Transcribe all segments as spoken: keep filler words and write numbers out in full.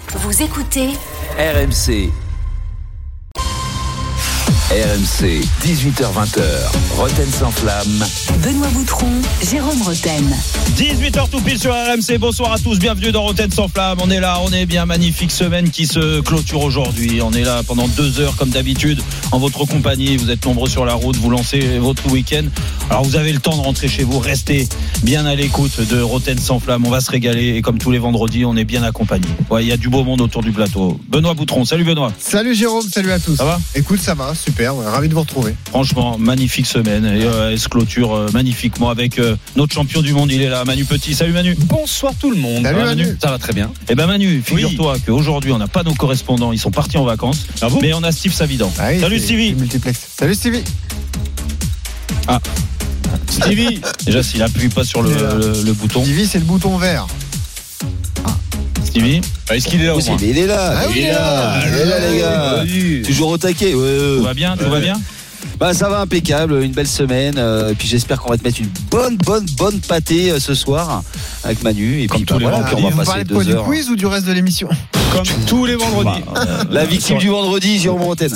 Vous écoutez R M C. R M C, dix-huit heures vingt, Roten sans flamme. Benoît Boutron, Jérôme Roten. dix-huit heures tout pile sur R M C. Bonsoir à tous, bienvenue dans Roten sans flamme. On est là, on est bien, magnifique semaine qui se clôture aujourd'hui. On est là pendant deux heures comme d'habitude en votre compagnie. Vous êtes nombreux sur la route, vous lancez votre week-end. Alors vous avez le temps de rentrer chez vous, restez bien à l'écoute de Roten sans flamme. On va se régaler et comme tous les vendredis, on est bien accompagné. Ouais, il y a du beau monde autour du plateau. Benoît Boutron, salut Benoît. Salut Jérôme, salut à tous. Ça va ? Écoute, ça va, super, ouais, ravi de vous retrouver. Franchement, magnifique semaine et euh, elle se clôture euh, magnifiquement avec euh, notre champion du monde. Il est là, Manu Petit. Salut Manu. Bonsoir tout le monde. Salut Ça va, Manu. Manu. Ça va très bien. Eh ben Manu, figure-toi oui. qu'aujourd'hui on n'a pas nos correspondants, ils sont partis en vacances. Ah bon ? Mais on a Steve Savidan. Ah oui, Salut c'est, Stevie. c'est multiplex. Salut Stevie. Ah. Stevie. Déjà s'il appuie pas sur le, le, le bouton. Stevie, c'est le bouton vert. Stevie. Ah, est-ce qu'il est là au moins ? Il est là, Ah il, oui, est là. il est là, les gars. Oui. Toujours au taquet. Ouais, ouais. Tout va bien, tout ouais. va bien. Bah ça va impeccable, une belle semaine. Euh, et puis j'espère qu'on va te mettre une bonne, bonne, bonne pâtée euh, ce soir avec Manu. Et Comme puis tous bah, les voilà, vendredis. puis on va Vous passer parlez de quoi, deux du heures. quiz ou du reste de l'émission ? Comme tous les vendredis. Bah, euh, La victime du vendredi, Jérôme Roten.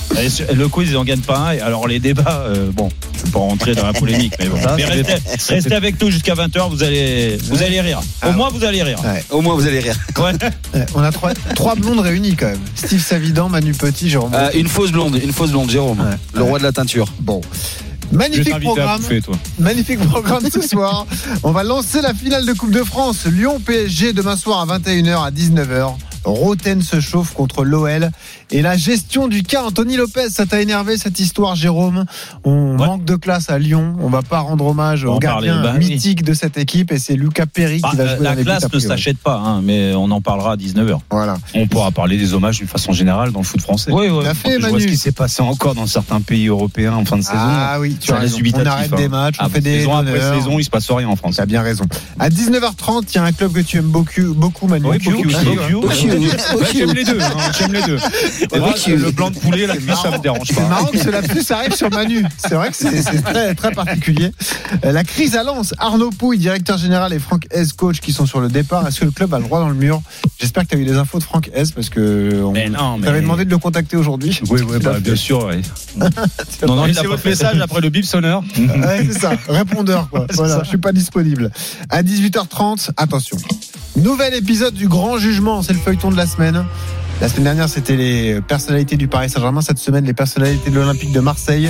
Le quiz, ils en gagnent pas un. Et alors les débats, euh, bon, je ne vais pas rentrer dans la polémique, mais bon. Ça, Mais ça restez, restez avec nous jusqu'à vingt heures, vous allez, vous allez rire. Au Ah, moins vous allez rire. Ouais. Au moins vous allez rire. Ouais. Ouais, on a trois, trois blondes réunies quand même. Steve Savidan, Manu Petit, Jérôme. Euh, une fausse blonde, une fausse blonde, Jérôme. Ouais. Le roi de la teinture. Bon. Je vais Magnifique t'inviter à programme. bouffer, toi. Magnifique programme ce soir. On va lancer la finale de Coupe de France. Lyon-P S G demain soir à vingt et une heures, à dix-neuf heures. Roten se chauffe contre l'O L. Et la gestion du cas Anthony Lopez, ça t'a énervé cette histoire, Jérôme ? On Ouais. manque de classe à Lyon. On va pas rendre hommage On au en gardien parlait, bah oui. mythique de cette équipe. Et c'est Lucas Perry Bah, qui va jouer la dans les buts, classe a ne priori. s'achète pas, hein, mais on en parlera à dix-neuf heures. Voilà. On pourra parler des hommages d'une façon générale dans le foot français. Oui, oui. Tout à fait, Je vois Manu. ce qui s'est passé encore dans certains pays européens en fin de saison. Ah oui, tu Ça as laisse raison. dubitatif, On arrête hein. des matchs, on Ah, fait des saison après honneurs. saison, il se passe rien en France. Tu as bien raison. À dix-neuf heures trente, il y a un club que tu aimes beaucoup, beaucoup Manu. Oui, beaucoup, Beaucoup. beaucoup. Ouais, j'aime les deux. hein, J'aime les deux. Moi, le blanc de poulet, la cuisse, ça me dérange C'est pas. marrant que ce lapsus arrive sur Manu. C'est vrai que c'est, c'est très, très particulier. Euh, La crise à Lens. Arnaud Pouille, directeur général, et Franck Hez, coach, qui sont sur le départ. Est-ce que le club a le droit dans le mur ? J'espère que tu as eu des infos de Franck Hez parce que on Mais non, mais- t'avait demandé de le contacter aujourd'hui. Oui, oui, bah, bien sûr. Ouais. Non, non, il a Laissez pas votre fait. message après le bip sonneur. Ouais, c'est ça. Répondeur, quoi. Voilà, je suis pas disponible. À dix-huit heures trente, attention. Nouvel épisode du Grand Jugement. C'est le feuilleton de la semaine. La semaine dernière, c'était les personnalités du Paris Saint-Germain. Cette semaine, les personnalités de l'Olympique de Marseille.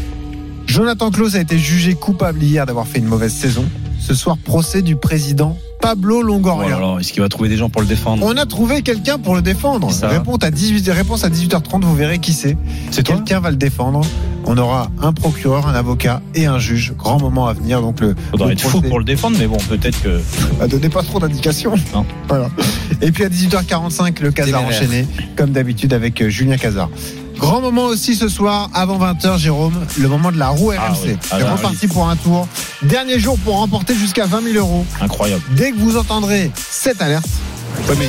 Jonathan Klaus a été jugé coupable hier d'avoir fait une mauvaise saison. Ce soir, procès du président Pablo Longoria. Oh là là, est-ce qu'il va trouver des gens pour le défendre ? On a trouvé quelqu'un pour le défendre. Ça. Réponse à dix-huit, réponse à dix-huit heures trente, vous verrez qui c'est. C'est toi ? Quelqu'un va le défendre. On aura un procureur, un avocat et un juge. Grand moment à venir. Donc le, Faudrait le être fou procès. pour le défendre, mais bon, peut-être que. Ne donnez pas trop d'indications. Non. Voilà. Et puis à dix-huit heures quarante-cinq, le Casar Téméraire. enchaîné, comme d'habitude avec euh, Julien Casar. Grand moment aussi ce soir, avant vingt heures, Jérôme, le moment de la roue R M C. Ah oui. Ah C'est là, reparti pour un tour. Dernier jour pour remporter jusqu'à vingt mille euros. Incroyable. Dès que vous entendrez cette alerte, Ouais, mais.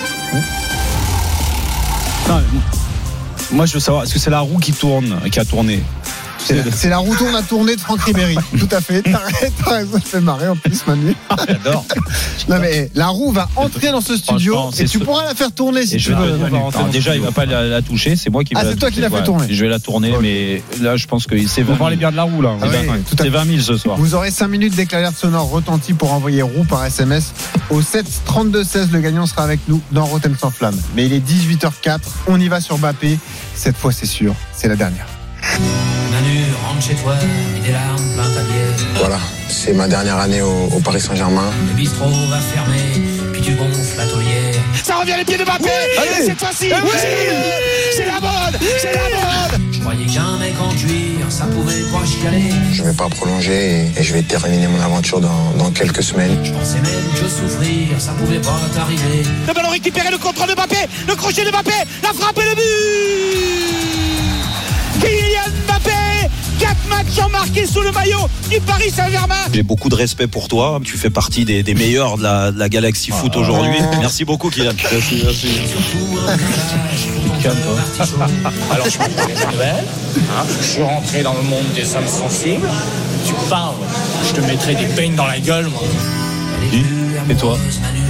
Non, mais moi, je veux savoir, est-ce que c'est la roue qui tourne, qui a tourné ? c'est la, c'est la roue tourne à tourner de Franck Ribéry. Tout à fait. T'as t'as raison, ça fait marrer en plus, Manu. J'adore. Non mais la roue va entrer dans ce studio Franchement, et c'est tu ce- pourras la faire tourner si Et tu je vais veux. te- Manu. Alors, déjà, il va pas la, la toucher, c'est moi qui vais Ah, la c'est toi qui toucher. l'as fait Ouais. tourner. Je vais la tourner, Ok. mais là, je pense que c'est Vous vingt parlez mille. bien de la roue, là. Ah C'est oui, bien. tout à C'est vingt mille ce soir. Vous aurez cinq minutes dès que l'alerte sonore retentit pour envoyer roue par S M S au sept trente-deux seize. Le gagnant sera avec nous dans Rotten sans flamme. Mais il est dix-huit heures quatre. On y va sur Mbappé. Cette fois, c'est sûr, c'est la dernière. Manu, rentre chez toi, mets des larmes plein ta bière. Voilà, c'est ma dernière année au, au Paris Saint-Germain. Le bistrot va fermer, puis tu gonfles la taulière. Ça revient les pieds de Mbappé. Allez. Cette fois-ci, oui, c'est la mode, c'est la mode. Je croyais qu'un mec en cuir, ça pouvait pas chialer. Je ne vais pas prolonger et, et je vais terminer mon aventure dans, dans quelques semaines. Je pensais même que souffrir, ça pouvait pas t'arriver. Le ballon récupéré, le contrôle de Mbappé, le crochet de Mbappé, la frappe et le but. Kylian Mbappé, quatre matchs en marqué sous le maillot du Paris Saint-Germain. J'ai beaucoup de respect pour toi. Tu fais partie des, des meilleurs de la, de la galaxie foot Ah. aujourd'hui. Merci beaucoup, Kylian. Merci, merci. Surtout un message pour ton artichaut. Alors je prends les nouvelles, hein, je suis rentré dans le monde des hommes sensibles. Tu parles, je te mettrai des peignes dans la gueule, moi. Elle est dure, Et toi ? amoureuse, Manu.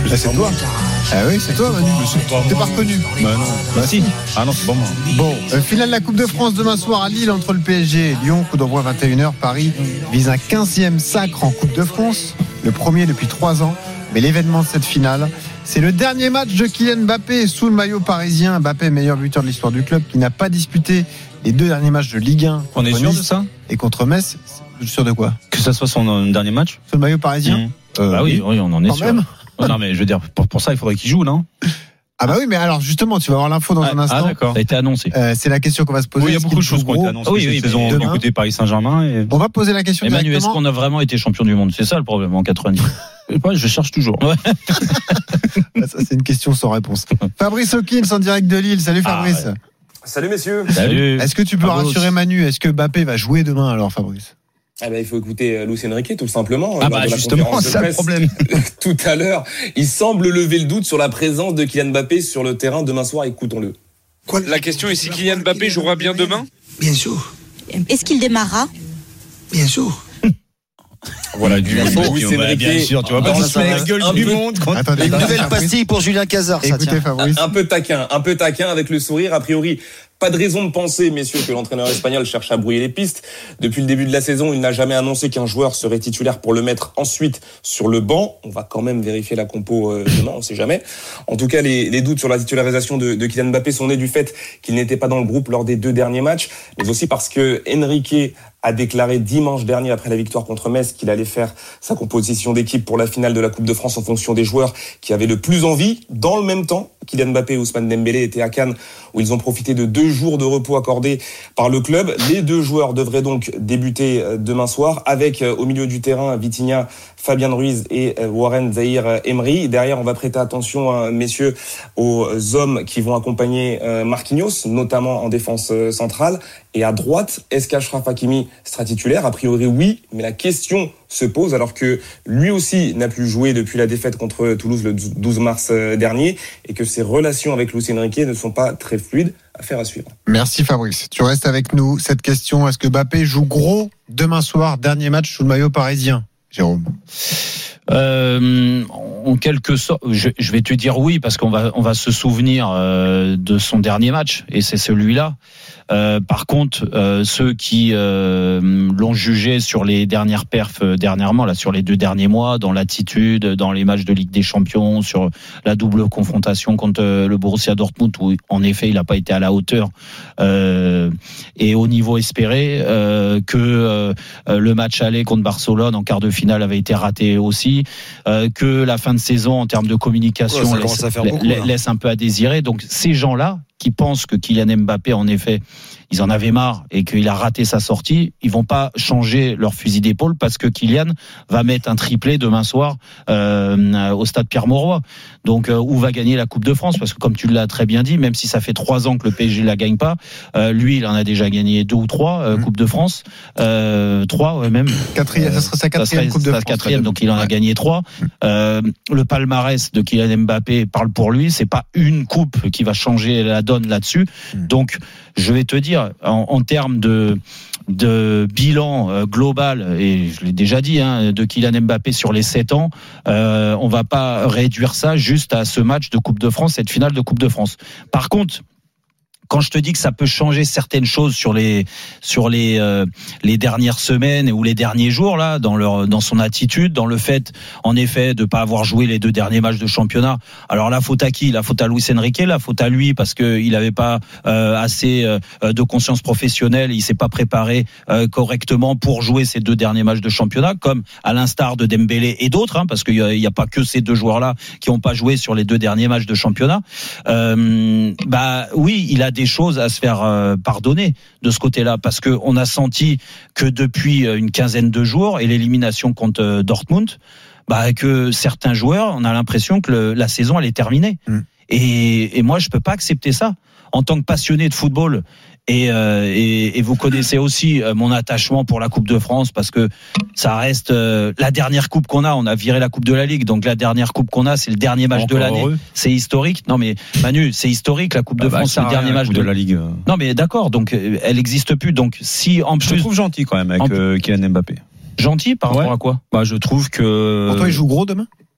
Bah, c'est toi. Ah oui, c'est toi, Manu. T'es pas reconnu. Bah non. Bah si. Ah non, c'est pas moi. Bon, euh, finale de la Coupe de France demain soir à Lille entre le P S G et Lyon. Coup d'envoi vingt et une heures. Paris vise un quinzième sacre en Coupe de France, le premier depuis trois ans. Mais l'événement de cette finale, c'est le dernier match de Kylian Mbappé sous le maillot parisien. Mbappé, meilleur buteur de l'histoire du club, qui n'a pas disputé les deux derniers matchs de Ligue un. On est sûr de ça ? Et contre Metz. Sûr de quoi ? Que ça soit son euh, dernier match ? Sous le maillot parisien ? Mmh. euh, Bah oui, oui, on en est quand sûr. Même non, mais je veux dire, pour, pour ça, il faudrait qu'il joue, non ? Ah bah oui, mais alors justement, tu vas avoir l'info dans ah, un instant. Ah d'accord. Ça a été annoncé. Euh, c'est la question qu'on va se poser. Oui, il y a beaucoup de choses qui ont été annoncées oui, cette oui, saison demain, côté Paris Saint-Germain. Et... On va poser la question Emmanuel, directement. est-ce qu'on a vraiment été champion du monde ? C'est ça le problème en quatre-vingt-dix. Je cherche toujours. Ouais. Ça, c'est une question sans réponse. Fabrice Hawkins en direct de Lille. Salut Fabrice. Ah, ouais. Salut messieurs. Salut. Est-ce que tu peux Fabrice. rassurer Manu ? Est-ce que Mbappé va jouer demain alors, Fabrice ? Ah bah, il faut écouter Luis Enrique tout simplement. Ah lors bah de la justement, conférence de c'est le presse problème. Tout à l'heure, il semble lever le doute sur la présence de Kylian Mbappé sur le terrain demain soir. Écoutons-le. Quoi, la question est si Kylian Mbappé jouera bien demain ? Bien sûr. Est-ce qu'il démarrera ? Bien sûr. Voilà, du Enrique. bien sûr, tu vois pas se la gueule du monde. Une nouvelle pastille pour Julien Cazard, ça Écoutez tient. Fabrice. Un peu taquin, un peu taquin avec le sourire. A priori, pas de raison de penser, messieurs, que l'entraîneur espagnol cherche à brouiller les pistes. Depuis le début de la saison, il n'a jamais annoncé qu'un joueur serait titulaire pour le mettre ensuite sur le banc. On va quand même vérifier la compo euh, demain, on sait jamais. En tout cas, les, les doutes sur la titularisation de, de Kylian Mbappé sont nés du fait qu'il n'était pas dans le groupe lors des deux derniers matchs, mais aussi parce que Enrique a déclaré dimanche dernier, après la victoire contre Metz, qu'il allait faire sa composition d'équipe pour la finale de la Coupe de France en fonction des joueurs qui avaient le plus envie. Dans le même temps, Kylian Mbappé et Ousmane Dembélé étaient à Cannes, où ils ont profité de deux jours de repos accordés par le club. Les deux joueurs devraient donc débuter demain soir, avec au milieu du terrain Vitinha, Fabien Ruiz et Warren Zahir Emery. Derrière, on va prêter attention, messieurs, aux hommes qui vont accompagner Marquinhos, notamment en défense centrale. Et à droite, est-ce qu'Achraf Hakimi sera titulaire ? A priori, oui, mais la question se pose alors que lui aussi n'a plus joué depuis la défaite contre Toulouse le douze mars dernier et que ses relations avec Luis Enrique ne sont pas très fluides. Affaire à suivre. Merci Fabrice. Tu restes avec nous. Cette question, est-ce que Mbappé joue gros demain soir, dernier match sous le maillot parisien ? Jérôme. Euh, en quelque sorte, je, je vais te dire oui parce qu'on va on va se souvenir euh, de son dernier match et c'est celui-là. Euh, par contre, euh, ceux qui euh, l'ont jugé sur les dernières perfs euh, dernièrement, là, sur les deux derniers mois, dans l'attitude, dans les matchs de Ligue des Champions, sur la double confrontation contre euh, le Borussia Dortmund, où en effet il n'a pas été à la hauteur euh, et au niveau espéré, euh, que euh, le match aller contre Barcelone en quart de finale avait été raté aussi, euh, que la fin de saison en termes de communication ouais, laisse, beaucoup, laisse, laisse un peu à désirer. Donc ces gens-là qui pensent que Kylian Mbappé, en effet, ils en avaient marre et qu'il a raté sa sortie, ils vont pas changer leur fusil d'épaule parce que Kylian va mettre un triplé demain soir euh, au stade Pierre-Mauroy. Donc euh, où va gagner la Coupe de France ? Parce que comme tu l'as très bien dit, même si ça fait trois ans que le P S G la gagne pas, euh, lui il en a déjà gagné deux ou trois euh, mmh. Coupes de France, euh, trois ouais, même. Quatrième, ça serait sa quatrième Coupe de France. Quatrième, donc il en a gagné trois. Euh, le palmarès de Kylian Mbappé parle pour lui. C'est pas une coupe qui va changer la donne là-dessus. Mmh. Donc je vais te dire, en, en termes de, de bilan euh, global, et je l'ai déjà dit, hein, de Kylian Mbappé sur les sept ans, euh, on va pas réduire ça juste à ce match de Coupe de France, cette finale de Coupe de France. Par contre, quand je te dis que ça peut changer certaines choses sur les sur les euh, les dernières semaines ou les derniers jours là, dans leur dans son attitude, dans le fait en effet de pas avoir joué les deux derniers matchs de championnat. Alors la faute à qui ? La faute à Luis Enrique, la faute à lui parce que il avait pas euh, assez euh, de conscience professionnelle, il s'est pas préparé euh, correctement pour jouer ces deux derniers matchs de championnat, comme à l'instar de Dembélé et d'autres, hein, parce qu'il y a, il y a pas que ces deux joueurs là qui ont pas joué sur les deux derniers matchs de championnat. Euh, bah oui, il a des choses à se faire euh, pardonner de ce côté-là, parce que on a senti que depuis une quinzaine de jours et l'élimination contre euh, Dortmund, bah que certains joueurs, on a l'impression que le, la saison elle est terminée. Mmh. Et, et moi je peux pas accepter ça en tant que passionné de football. Et, euh, et, et vous connaissez aussi euh, mon attachement pour la Coupe de France, parce que ça reste euh, la dernière coupe qu'on a. On a viré la Coupe de la Ligue, donc la dernière coupe qu'on a, c'est le dernier match Encore de l'année. Heureux. C'est historique. Non mais Manu, c'est historique la Coupe ah de bah, France, c'est le dernier match de... de la Ligue. Non mais d'accord, donc elle n'existe plus. Donc si en plus, je trouve gentil quand même avec en... euh, Kylian Mbappé. Gentil par ouais. rapport à quoi ? Bah je trouve que. Pour toi, il joue gros demain ?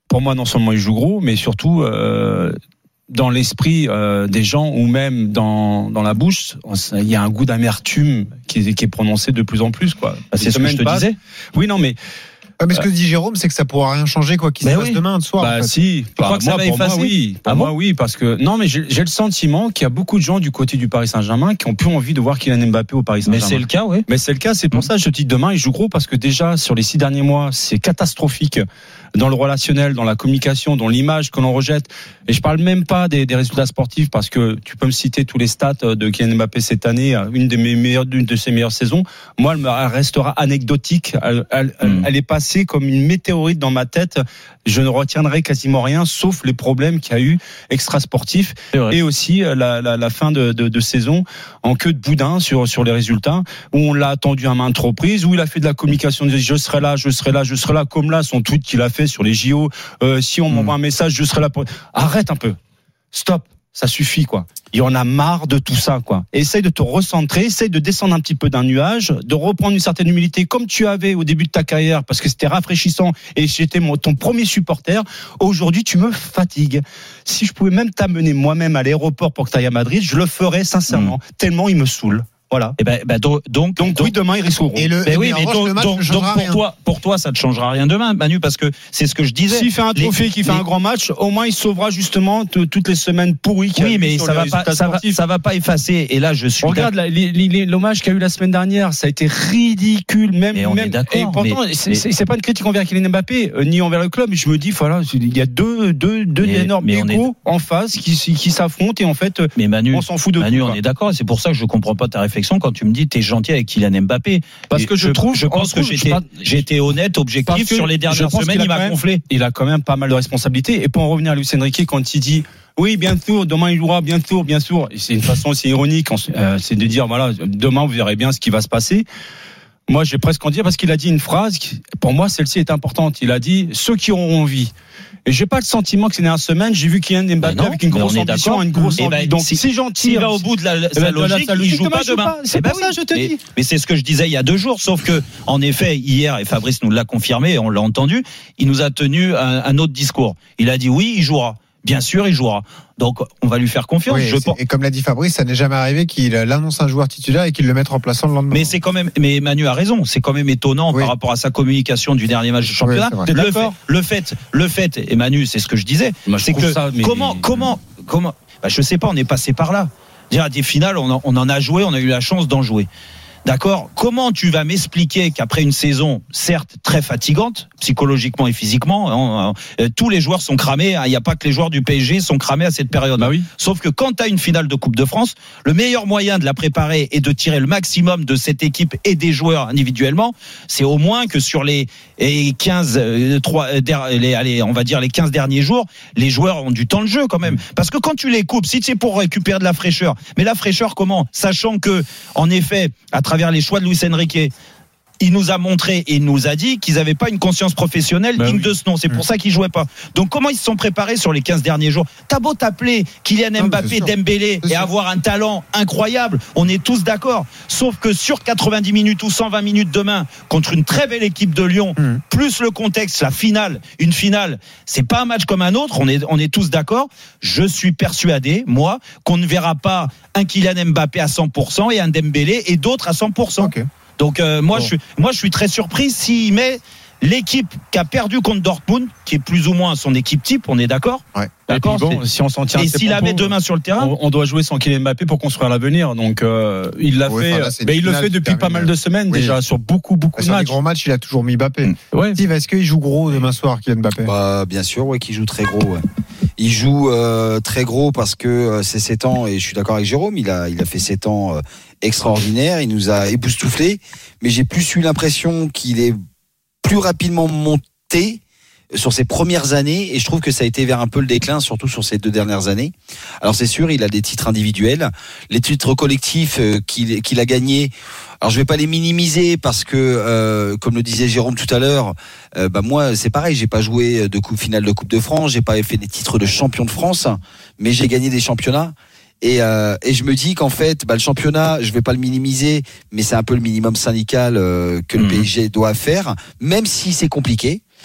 pour moi, non seulement il joue gros, mais surtout euh, dans l'esprit euh, des gens ou même dans dans la bouche, il y a un goût d'amertume qui est, qui est prononcé de plus en plus, quoi. Bah, c'est ce que je te passe. disais. Oui, non, mais. Ah, mais ce que dit Jérôme, c'est que ça pourra rien changer quoi qu'il se passe oui. demain de soir. Bah en fait. si, tu crois que ça va pour effacer moi, oui, pour ah moi bon oui, parce que non, mais j'ai, j'ai le sentiment qu'il y a beaucoup de gens du côté du Paris Saint-Germain qui ont plus envie de voir Kylian Mbappé au Paris Saint-Germain. Mais c'est le cas, oui. Mais c'est le cas, c'est pour mmh. ça que je te dis demain il joue gros parce que déjà sur les six derniers mois c'est catastrophique dans le relationnel, dans la communication, dans l'image que l'on rejette. Et je parle même pas des, des résultats sportifs parce que tu peux me citer tous les stats de Kylian Mbappé cette année, une des meilleures, une de ses meilleures saisons. Moi, elle, me, elle restera anecdotique. Elle, elle, mmh. elle est passée comme une météorite dans ma tête. Je ne retiendrai quasiment rien, sauf les problèmes qu'il y a eu extra-sportifs et aussi la, la, la fin de, de, de saison en queue de boudin sur, sur les résultats, où on l'a attendu à maintes reprises, où il a fait de la communication, de je serai là, je serai là, je serai là, comme là, son tweet qu'il a fait sur les J O, euh, si on m'envoie un message, je serai là pour... Arrête un peu. Stop. Ça suffit, quoi. Il y en a marre de tout ça, quoi. Essaye de te recentrer, essaye de descendre un petit peu d'un nuage, de reprendre une certaine humilité comme tu avais au début de ta carrière, parce que c'était rafraîchissant et j'étais mon, ton premier supporter. Aujourd'hui, tu me fatigues. Si je pouvais même t'amener moi-même à l'aéroport pour que tu ailles à Madrid, je le ferais sincèrement, mmh. tellement il me saoule. Voilà. Et ben, ben donc, donc, donc, donc oui, demain ils risqueront. Et le, ben oui, mais donc, donc, donc pour rien. toi, pour toi, ça ne changera rien demain, Manu, parce que c'est ce que je disais. S'il fait un trophée, les, qui fait les... un grand match, au moins il sauvera justement t- toutes les semaines pourries. Qu'il oui, y a mais ça va pas, ça va, ça va pas effacer. Et là, je suis. Regarde la, les, les, l'hommage qu'il y a eu la semaine dernière, ça a été ridicule, même. Et on même, est d'accord. Et pourtant, mais, c'est, c'est, c'est pas une critique envers Kylian Mbappé, euh, ni envers le club. Je me dis, voilà, il y a deux, deux, deux mais, énormes mais égos est... en face qui, qui s'affrontent et en fait, mais Manu, on s'en fout de Manu, tout. Manu, on est d'accord. Et c'est pour ça que je comprends pas ta réflexion quand tu me dis gentil avec Kylian Mbappé parce que je, je trouve je pense que j'étais pas, j'étais honnête objectif sur les dernières semaines il m'a même, gonflé il a quand même pas mal de responsabilités et pour en revenir à Luis Enrique quand il dit oui bien sûr demain il jouera bien sûr bien sûr et c'est une façon aussi ironique euh, c'est de dire voilà demain vous verrez bien ce qui va se passer. Moi j'ai presque en dire parce qu'il a dit une phrase qui, pour moi celle-ci est importante. Il a dit ceux qui auront envie. Et j'ai pas le sentiment que ces dernières semaines, j'ai vu Kylian Mbappé non, avec une grosse ambition, une grosse envie. Ben, donc si, c'est gentil. S'il va au bout de la, sa logique, il joue pas demain. Pas. C'est eh ben pour ça oui. je te mais, dis. Mais c'est ce que je disais il y a deux jours, sauf que en effet hier et Fabrice nous l'a confirmé, on l'a entendu, il nous a tenu un, un autre discours. Il a dit oui, il jouera. Bien sûr, il jouera. Donc, on va lui faire confiance. Oui, je pense. Et comme l'a dit Fabrice, ça n'est jamais arrivé qu'il annonce un joueur titulaire et qu'il le mette remplaçant le lendemain. Mais c'est quand même, mais Manu a raison. C'est quand même étonnant oui. par rapport à sa communication du dernier match de championnat. Oui, le, fait, le fait, le fait, et Manu, c'est ce que je disais, Moi, je c'est que ça, mais... comment, comment, comment, bah, je sais pas, on est passé par là. Dire à des finales, on en, on en a joué, on a eu la chance d'en jouer. D'accord. Comment tu vas m'expliquer qu'après une saison, certes très fatigante, psychologiquement et physiquement, hein, euh, tous les joueurs sont cramés. Il n'y a pas que les joueurs du P S G sont cramés à cette période. Bah oui. Sauf que quand tu as une finale de Coupe de France, le meilleur moyen de la préparer et de tirer le maximum de cette équipe et des joueurs individuellement, c'est au moins que sur les quinze, trois, les, allez, on va dire les quinze derniers jours, les joueurs ont du temps de jeu quand même. Parce que quand tu les coupes, si c'est pour récupérer de la fraîcheur, mais la fraîcheur comment ? Sachant que, en effet, à travers les choix de Luis Enrique, il nous a montré et il nous a dit qu'ils n'avaient pas une conscience professionnelle digne ben oui. de ce nom. C'est pour ça qu'ils jouaient pas. Donc comment ils se sont préparés sur les quinze derniers jours ? T'as beau t'appeler Kylian Mbappé, Dembélé et avoir un talent incroyable, on est tous d'accord. Sauf que sur quatre-vingt-dix minutes ou cent vingt minutes demain contre une très belle équipe de Lyon, mmh. plus le contexte, la finale, une finale, c'est pas un match comme un autre. On est, on est tous d'accord. Je suis persuadé, moi, qu'on ne verra pas un Kylian Mbappé à cent pour cent et un Dembélé et d'autres à cent pour cent. Okay. Donc euh, moi, bon. je suis, moi je suis très surpris s'il met l'équipe qui a perdu contre Dortmund, qui est plus ou moins son équipe type, on est d'accord ? Ouais. D'accord. Bon, si on s'en tient et s'il la met demain sur le terrain, on, on doit jouer sans Kylian Mbappé pour construire l'avenir. Donc euh, il l'a ouais, fait, là, mais il le fait depuis pas mal de semaines oui. déjà sur beaucoup beaucoup sur de matchs. Sur les grands matchs, il a toujours mis Mbappé. Mmh. Ouais. Steve, est-ce qu'il joue gros demain soir, Kylian Mbappé ? Bah bien sûr, ouais, qu'il joue très gros. Ouais. Il joue euh, très gros parce que euh, c'est sept ans et je suis d'accord avec Jérôme. Il a il a fait sept ans euh, extraordinaires. Il nous a époustouflés, mais j'ai plus eu l'impression qu'il est plus rapidement monté sur ses premières années et je trouve que ça a été vers un peu le déclin, surtout sur ces deux dernières années. Alors c'est sûr, il a des titres individuels, les titres collectifs euh, qu'il, qu'il a gagnés. Alors je vais pas les minimiser parce que, euh, comme le disait Jérôme tout à l'heure, euh, bah moi c'est pareil, j'ai pas joué de coupe finale de Coupe de France, j'ai pas fait des titres de champion de France, mais j'ai gagné des championnats. Et, euh, et je me dis qu'en fait, bah, le championnat, je vais pas le minimiser, mais c'est un peu le minimum syndical euh, que mmh. le P S G doit faire, même si c'est compliqué.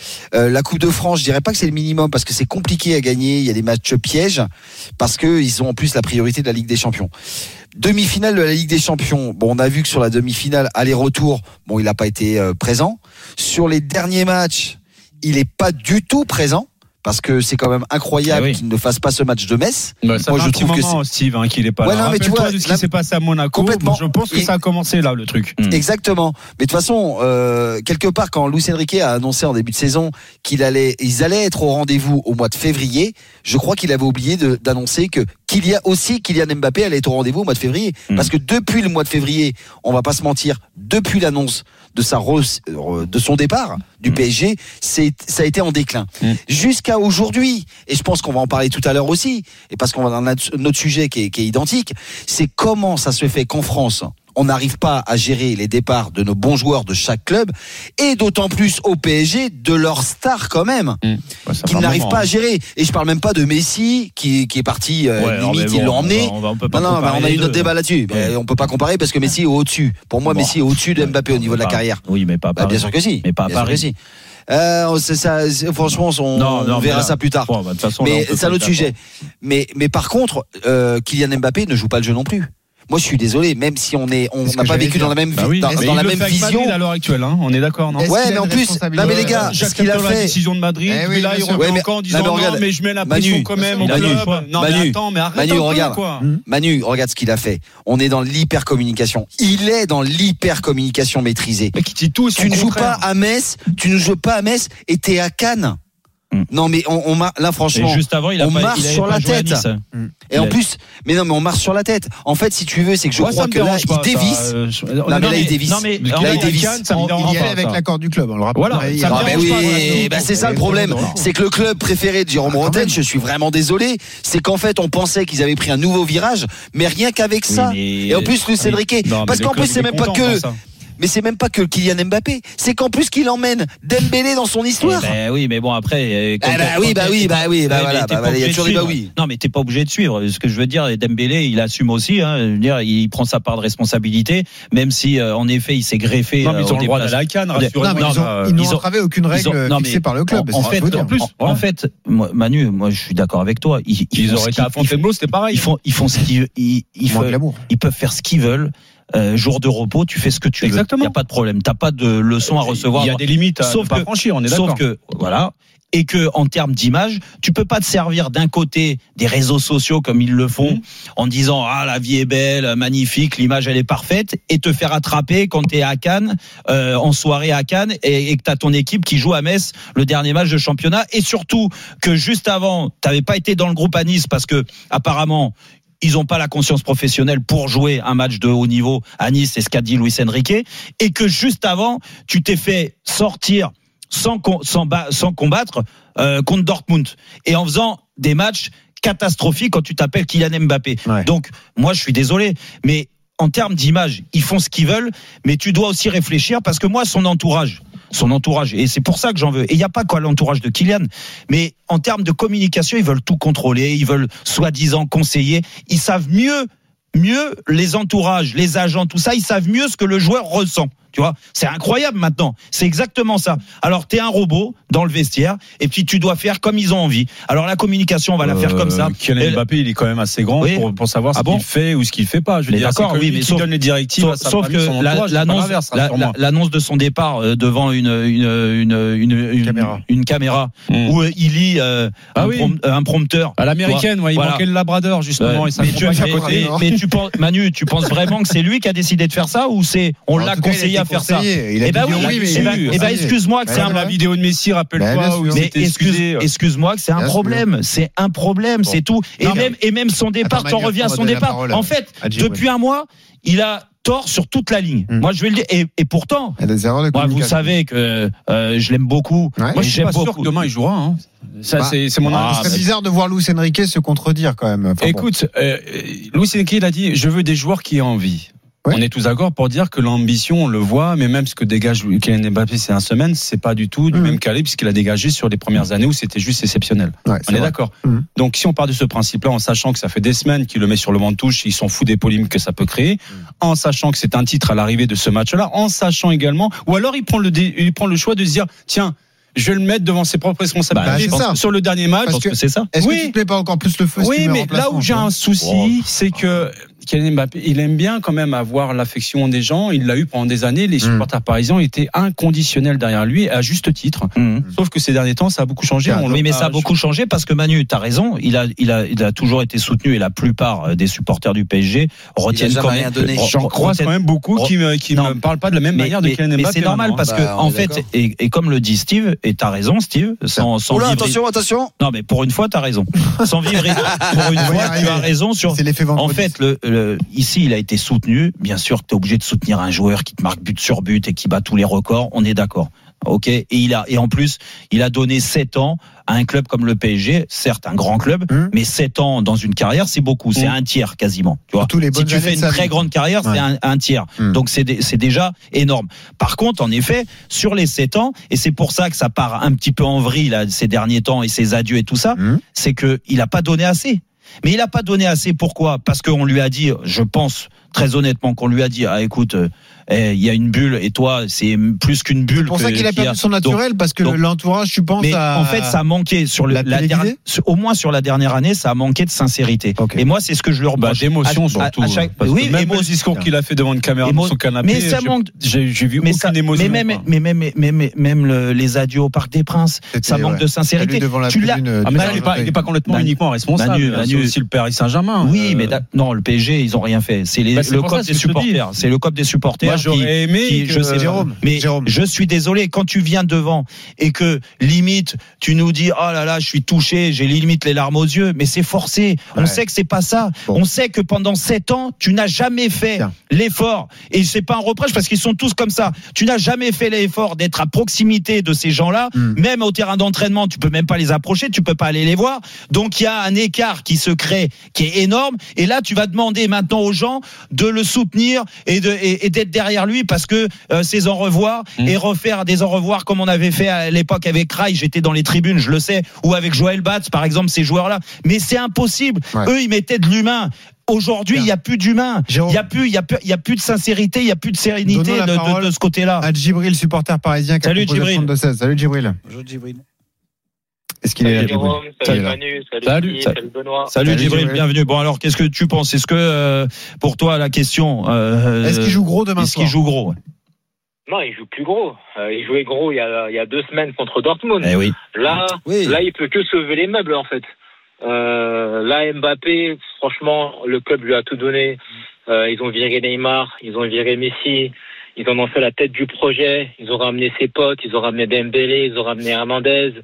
Euh, la Coupe de France, je dirais pas que c'est le minimum parce que c'est compliqué à gagner. Il y a des matchs pièges parce que ils ont en plus la priorité de la Ligue des Champions. Demi-finale de la Ligue des Champions. Bon, on a vu que sur la demi-finale aller-retour, bon, il n'a pas été euh, présent. Sur les derniers matchs, il est pas du tout présent. Parce que c'est quand même incroyable eh oui. qu'il ne fasse pas ce match de Metz. Bah, ça Moi, fait je un trouve moment, que c'est... Steve, hein, qu'il est pas ouais, là. Non, mais tu vois, de ce qui là... s'est passé à Monaco. Je pense que Et... ça a commencé là, le truc. Mmh. Exactement. Mais de toute façon, euh, quelque part, quand Luis Enrique a annoncé en début de saison qu'il allait, ils allaient être au rendez-vous au mois de février, je crois qu'il avait oublié de, d'annoncer que qu'il y a aussi Kylian Mbappé allait être au rendez-vous au mois de février. Mmh. Parce que depuis le mois de février, on va pas se mentir, depuis l'annonce de sa re, de son départ du mmh. P S G, c'est ça a été en déclin mmh. jusqu'à aujourd'hui. Et je pense qu'on va en parler tout à l'heure aussi, et parce qu'on va dans un autre sujet qui est, qui est identique, c'est comment ça se fait qu'en France on n'arrive pas à gérer les départs de nos bons joueurs de chaque club, et d'autant plus au P S G de leurs stars quand même, mmh. ouais, qu'ils n'arrivent pas à gérer. Et je parle même pas de Messi qui, qui est parti euh, ouais, limite, bon, ils l'ont emmené. On, va, on, peut pas non, non, bah, on a eu notre débat là-dessus. Ouais. Mais on peut pas comparer parce que Messi est au-dessus. Pour moi, bon. Messi est au-dessus de Mbappé au niveau de la carrière. Oui, mais pas à Paris. Bah, bien sûr que si. Mais pas à bien Paris. Sûr que si. Euh, c'est ça, c'est, franchement, on, non, non, on verra là, ça plus tard. Bon, bah, façon, mais là, c'est un autre sujet. Mais, mais par contre, euh, Kylian Mbappé ne joue pas le jeu non plus. Moi, je suis désolé, même si on est, on n'a pas vécu dans la même, bah oui, dans, dans la même vision. À l'heure actuelle, hein, on est d'accord, non? Ouais, mais en plus, non mais les gars, ce qu'il a fait, la décision de Madrid, eh oui, là il revient encore en disant non, mais je mets la pression quand même au club. Non mais attends, mais arrête un peu quoi. Manu, regarde ce qu'il a fait. On est dans l'hyper communication. Il est dans l'hyper communication maîtrisée. Mais qui dit tout. Tu ne joues pas à Metz, tu ne joues pas à Metz, et t'es à Cannes. Non mais on, on là franchement et juste avant, il a on pas, marche il sur la tête mmh. et il en a... plus mais non mais on marche sur la tête en fait si tu veux c'est que je ouais, crois que là il dévisse euh, non, non mais là il dévisse non mais là il dévisse il y est avec l'accord du club on le rappelle voilà ça ah, bah oui bah c'est ça le problème c'est que le club préféré de Jérôme Rotten je suis vraiment désolé c'est qu'en fait on pensait qu'ils avaient pris un nouveau virage mais rien qu'avec ça et en plus Luis Enrique parce qu'en plus c'est même pas que mais c'est même pas que Kylian Mbappé, c'est qu'en plus qu'il emmène Dembélé dans son histoire. Eh ben oui, mais bon après. Quand ah bah oui, bah oui, bah oui, bah voilà, bah il y a toujours des bah oui. Non, mais t'es pas obligé de suivre. Ce que je veux dire, Dembélé, il assume aussi. Hein, je veux dire, il prend sa part de responsabilité, même si euh, en effet, il s'est greffé. Non, mais ils ont le droit d'aller à Cannes. Rassurez-moi. Non, mais ils n'ont entravé aucune règle fixée par le club. En fait, en plus, en fait, Manu, moi, je suis d'accord avec toi. Ils auraient été à Fontainebleau, c'était pareil. Ils font, ils font ce qu'ils, ils peuvent faire ce qu'ils veulent. Euh, jour de repos, tu fais ce que tu Exactement. veux. Il n'y a pas de problème. T'as pas de leçon à recevoir. Il y a des limites à sauf ne pas que, franchir, on est sauf d'accord. que, voilà. Et que, en termes d'image, tu peux pas te servir d'un côté des réseaux sociaux comme ils le font, mmh. en disant, ah, la vie est belle, magnifique, l'image elle est parfaite, et te faire attraper quand t'es à Cannes, euh, en soirée à Cannes, et, et que t'as ton équipe qui joue à Metz le dernier match de championnat, et surtout que juste avant, t'avais pas été dans le groupe à Nice parce que, apparemment, ils n'ont pas la conscience professionnelle pour jouer un match de haut niveau à Nice, c'est ce qu'a dit Luis Enrique, et que juste avant, tu t'es fait sortir sans, sans, sans combattre euh, contre Dortmund, et en faisant des matchs catastrophiques quand tu t'appelles Kylian Mbappé. Ouais. Donc, moi, je suis désolé, mais en termes d'image, ils font ce qu'ils veulent, mais tu dois aussi réfléchir, parce que moi, son entourage, son entourage, et c'est pour ça que j'en veux. Et il n'y a pas quoi l'entourage de Kylian, mais en termes de communication, ils veulent tout contrôler, ils veulent soi-disant conseiller, ils savent mieux, mieux les entourages, les agents, tout ça, ils savent mieux ce que le joueur ressent. Tu vois, c'est incroyable maintenant. C'est exactement ça. Alors, t'es un robot dans le vestiaire, et puis tu dois faire comme ils ont envie. Alors, la communication, on va la faire euh, comme ça. Kylian Mbappé, il est quand même assez grand oui. pour, pour savoir ah ce bon qu'il fait ou ce qu'il fait pas. Je veux mais dire, d'accord, oui, mais qui sauf, donne les directives. Sauf, sauf que son la, l'annonce, la, la, l'annonce de son départ euh, devant une une une une, une caméra, une caméra mmh. où euh, il lit euh, ah un, oui. prom, euh, un prompteur à l'américaine. Ouais, il voilà. manquait le Labrador justement. Ouais. Et ça mais, tu, mais, mais tu penses, Manu, tu penses vraiment que c'est lui qui a décidé de faire ça ou c'est on l'a conseillé à faire ça? Eh ben oui, oui, eh ben, eh ben excuse-moi que c'est un la vidéo de Messi, rappelle-toi où mais excuse, excuse-moi que c'est un problème, c'est un problème, c'est tout. Et même et même son départ, t'en reviens à son départ. En fait, depuis un mois, il a tort sur toute la ligne. Mmh. Moi, je vais le dire. Et, et pourtant, moi, vous savez que euh, je l'aime beaucoup. Ouais. Moi, je suis pas sûr que demain il jouera. Hein. Ça, bah, c'est, c'est mon. Ah, c'est bizarre de voir Luis Enrique se contredire quand même. Enfin, Écoute, bon. euh, Luis Enrique il a dit, je veux des joueurs qui ont envie. Ouais. On est tous d'accord pour dire que l'ambition, on le voit, mais même ce que dégage Kylian Mbappé ces un semaine, c'est pas du tout du mmh. même calibre ce qu'il a dégagé sur les premières années où c'était juste exceptionnel. Ouais, on est, est d'accord. Mmh. Donc si on part de ce principe-là, en sachant que ça fait des semaines qu'il le met sur le banc de touche, ils s'en foutent des polémiques que ça peut créer, mmh. en sachant que c'est un titre à l'arrivée de ce match-là, en sachant également, ou alors il prend le, dé, il prend le choix de se dire, tiens, je vais le mettre devant ses propres responsabilités bah, ça. sur le dernier match. Parce que, que c'est ça. Est-ce oui. que tu te mets pas encore plus le feu? Oui, si mais là où j'ai un souci, oh. c'est que Kylian Mbappé, il aime bien quand même avoir l'affection des gens. Il l'a eu pendant des années. Les supporters mmh. parisiens étaient inconditionnels derrière lui, à juste titre. Mmh. Sauf que ces derniers temps, ça a beaucoup changé. On oui, mais ça a beaucoup changé parce que Manu, t'as raison. Il a, il a, il a toujours été soutenu et la plupart des supporters du P S G retiennent quand même. J'en croise quand même beaucoup qui me, qui me parlent pas de la même mais, manière de Kylian Mbappé. Mais c'est normal parce que, bah, en fait, et, et comme le dit Steve, et t'as raison, Steve, sans, sans Oula, vivre. attention, attention. Non, mais pour une fois, t'as raison. Sans vivre, pour une fois, tu as raison sur. C'est l'effet vendredi. En fait, le, le, ici, il a été soutenu. Bien sûr que tu es obligé de soutenir un joueur qui te marque but sur but et qui bat tous les records. On est d'accord. Ok. Et il a, et en plus, il a donné sept ans à un club comme le P S G, certes un grand club, mmh. mais sept ans dans une carrière, c'est beaucoup. C'est mmh. un tiers quasiment. Tu vois. Les si tu fais une très grande carrière, ouais. c'est un, un tiers. Mmh. Donc c'est, c'est déjà énorme. Par contre, en effet, sur les sept ans, et c'est pour ça que ça part un petit peu en vrille là, ces derniers temps et ses adieux et tout ça, mmh. c'est que il a pas donné assez. Mais il a pas donné assez. Pourquoi ? Parce qu'on lui a dit, je pense très honnêtement, qu'on lui a dit, ah écoute, il eh, y a une bulle et toi, c'est plus qu'une bulle. C'est pour que, ça qu'il a perdu a... son naturel, donc, parce que donc, l'entourage, tu penses mais à... en fait, ça a manqué sur le, la, la dernière, au moins sur la dernière année, ça a manqué de sincérité. Okay. Et moi, c'est ce que je lui reproche. Bah, d'émotion surtout. À, à chaque... Oui, même émo... le discours qu'il a fait devant une caméra émo... dans son canapé, mais ça manque. J'ai, j'ai vu mais aucune ça... émotion. Mais même, mais même, mais même, même le, les adieux au Parc des Princes, C'était, ça manque ouais. de sincérité. Tu l'as. Ah, mais il n'est pas, pas complètement uniquement responsable. C'est aussi le Paris Saint-Germain. Oui, mais non, le P S G, ils ont rien fait. C'est le COP des supporters. C'est le C O P des supporters. Moi, j'aurais qui, aimé. Qui, que... je sais, Jérôme, mais Jérôme. je suis désolé quand tu viens devant et que limite tu nous dis oh là là, je suis touché, j'ai limite les larmes aux yeux, mais c'est forcé. Ouais. On sait que c'est pas ça. Bon. On sait que pendant sept ans, tu n'as jamais fait Tiens. l'effort. Et c'est pas un reproche parce qu'ils sont tous comme ça. Tu n'as jamais fait l'effort d'être à proximité de ces gens-là. Mm. Même au terrain d'entraînement, tu peux même pas les approcher, tu peux pas aller les voir. Donc il y a un écart qui se crée, qui est énorme. Et là, tu vas demander maintenant aux gens de le soutenir et de et, et d'être derrière lui parce que euh, ces au revoir mmh. et refaire des au revoir comme on avait fait à l'époque avec Rai, j'étais dans les tribunes, je le sais, ou avec Joël Batz par exemple, ces joueurs-là. Mais c'est impossible. Ouais. Eux, ils mettaient de l'humain. Aujourd'hui, il n'y a plus d'humain. Il n'y a plus, il y a plus, il y a plus de sincérité, il n'y a plus de sérénité de, de, de ce côté-là. À Djibril, supporter parisien. Qui salut Djibril. Salut Djibril. Bonjour Djibril. Est-ce qu'il salut est là Jérôme, salut Manu, salut, salut, Guy, salut Benoît. Salut, salut Djibril, bienvenue. Bon alors, qu'est-ce que tu penses ? Est-ce que euh, pour toi la question euh, est-ce qu'il joue gros demain est-ce soir ? Est-ce qu'il joue gros ? Non, il joue plus gros. Euh, il jouait gros il y a il y a deux semaines contre Dortmund. Eh oui. Là, oui. là, il peut que sauver les meubles en fait. Euh, là, Mbappé, franchement, le club lui a tout donné. Euh, ils ont viré Neymar, ils ont viré Messi, ils en ont fait la tête du projet. Ils ont ramené ses potes, ils ont ramené Dembélé, ils ont ramené Hernandez,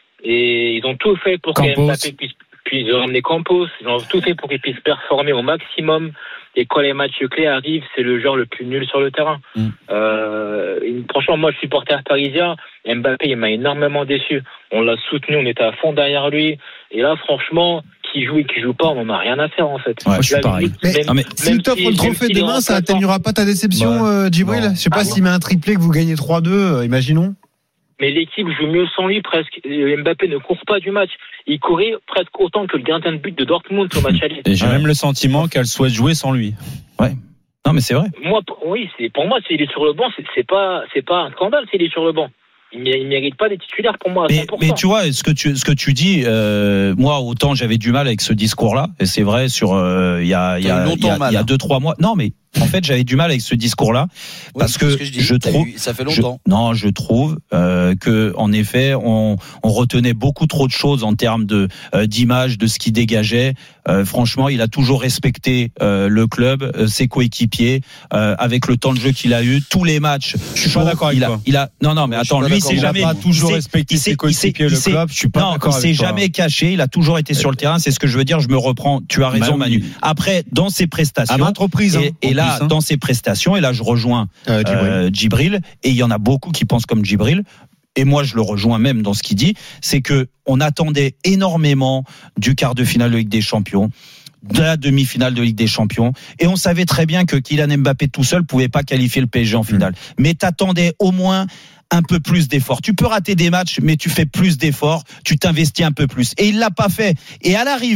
et ils ont tout fait pour Campos. que Mbappé puisse. Puis ils ont ramené Campos, ils ont tout fait pour qu'il puisse performer au maximum. Et quand les matchs clés arrivent, c'est le joueur le plus nul sur le terrain. Mm. Euh, franchement, moi, je suis supporter parisien. Mbappé, il m'a énormément déçu. On l'a soutenu, on était à fond derrière lui. Et là, franchement, qui joue et qui joue pas, on n'en a rien à faire en fait. Ouais, je suis pareil. Mais, même, mais s'il t'offre si, le trophée demain, ça atténuera pas ta déception, bah, euh, Djibril. Je sais pas ah, s'il met un triplé que vous gagnez trois deux, euh, imaginons. Mais l'équipe joue mieux sans lui presque. Mbappé ne court pas du match. Il courait presque autant que le gardien de but de Dortmund au match aller. Et j'ai ouais. même le sentiment qu'elle souhaite jouer sans lui. Ouais. Non mais c'est vrai. Moi, oui, c'est pour moi, s'il est sur le banc, c'est, c'est pas, c'est pas un scandale s'il est sur le banc. Il ne mérite pas des titulaires pour moi à cent pour cent. Mais, mais tu vois, ce que tu, ce que tu dis, euh, moi autant j'avais du mal avec ce discours-là, et c'est vrai sur euh, il y a, il y a, il y a, il y a deux trois mois. Non mais en fait, j'avais du mal avec ce discours-là oui, parce que, que je, dis, je trouve, eu, ça fait longtemps. Je, non, je trouve euh, que, en effet, on, on retenait beaucoup trop de choses en termes de euh, d'image, de ce qu'il dégageait. Euh, franchement, il a toujours respecté euh, le club, euh, ses coéquipiers, euh, avec le temps de jeu qu'il a eu, tous les matchs. Je suis pas d'accord avec il a, toi. Il a, non, non, mais attends, lui, c'est jamais. Il a pas toujours respecté ses coéquipiers, le club. Je suis pas non, d'accord avec toi. Il s'est jamais caché. Il a toujours été sur le terrain. C'est ce que je veux dire. Je me reprends. Tu as raison, Manu. Après, dans ses prestations, à maintes reprises, et, et là, dans ses prestations. Et là, je rejoins euh, Djibril. Euh, Djibril. Et il y en a beaucoup qui pensent comme Djibril. Et moi, je le rejoins même dans ce qu'il dit. C'est que on attendait énormément du quart de finale de Ligue des Champions, de la demi-finale de Ligue des Champions. Et on savait très bien que Kylian Mbappé tout seul pouvait pas qualifier le P S G en finale. Mmh. Mais t'attendais au moins un peu plus d'efforts. Tu peux rater des matchs, mais tu fais plus d'efforts. Tu t'investis un peu plus. Et il l'a pas fait. Et à l'arrivée,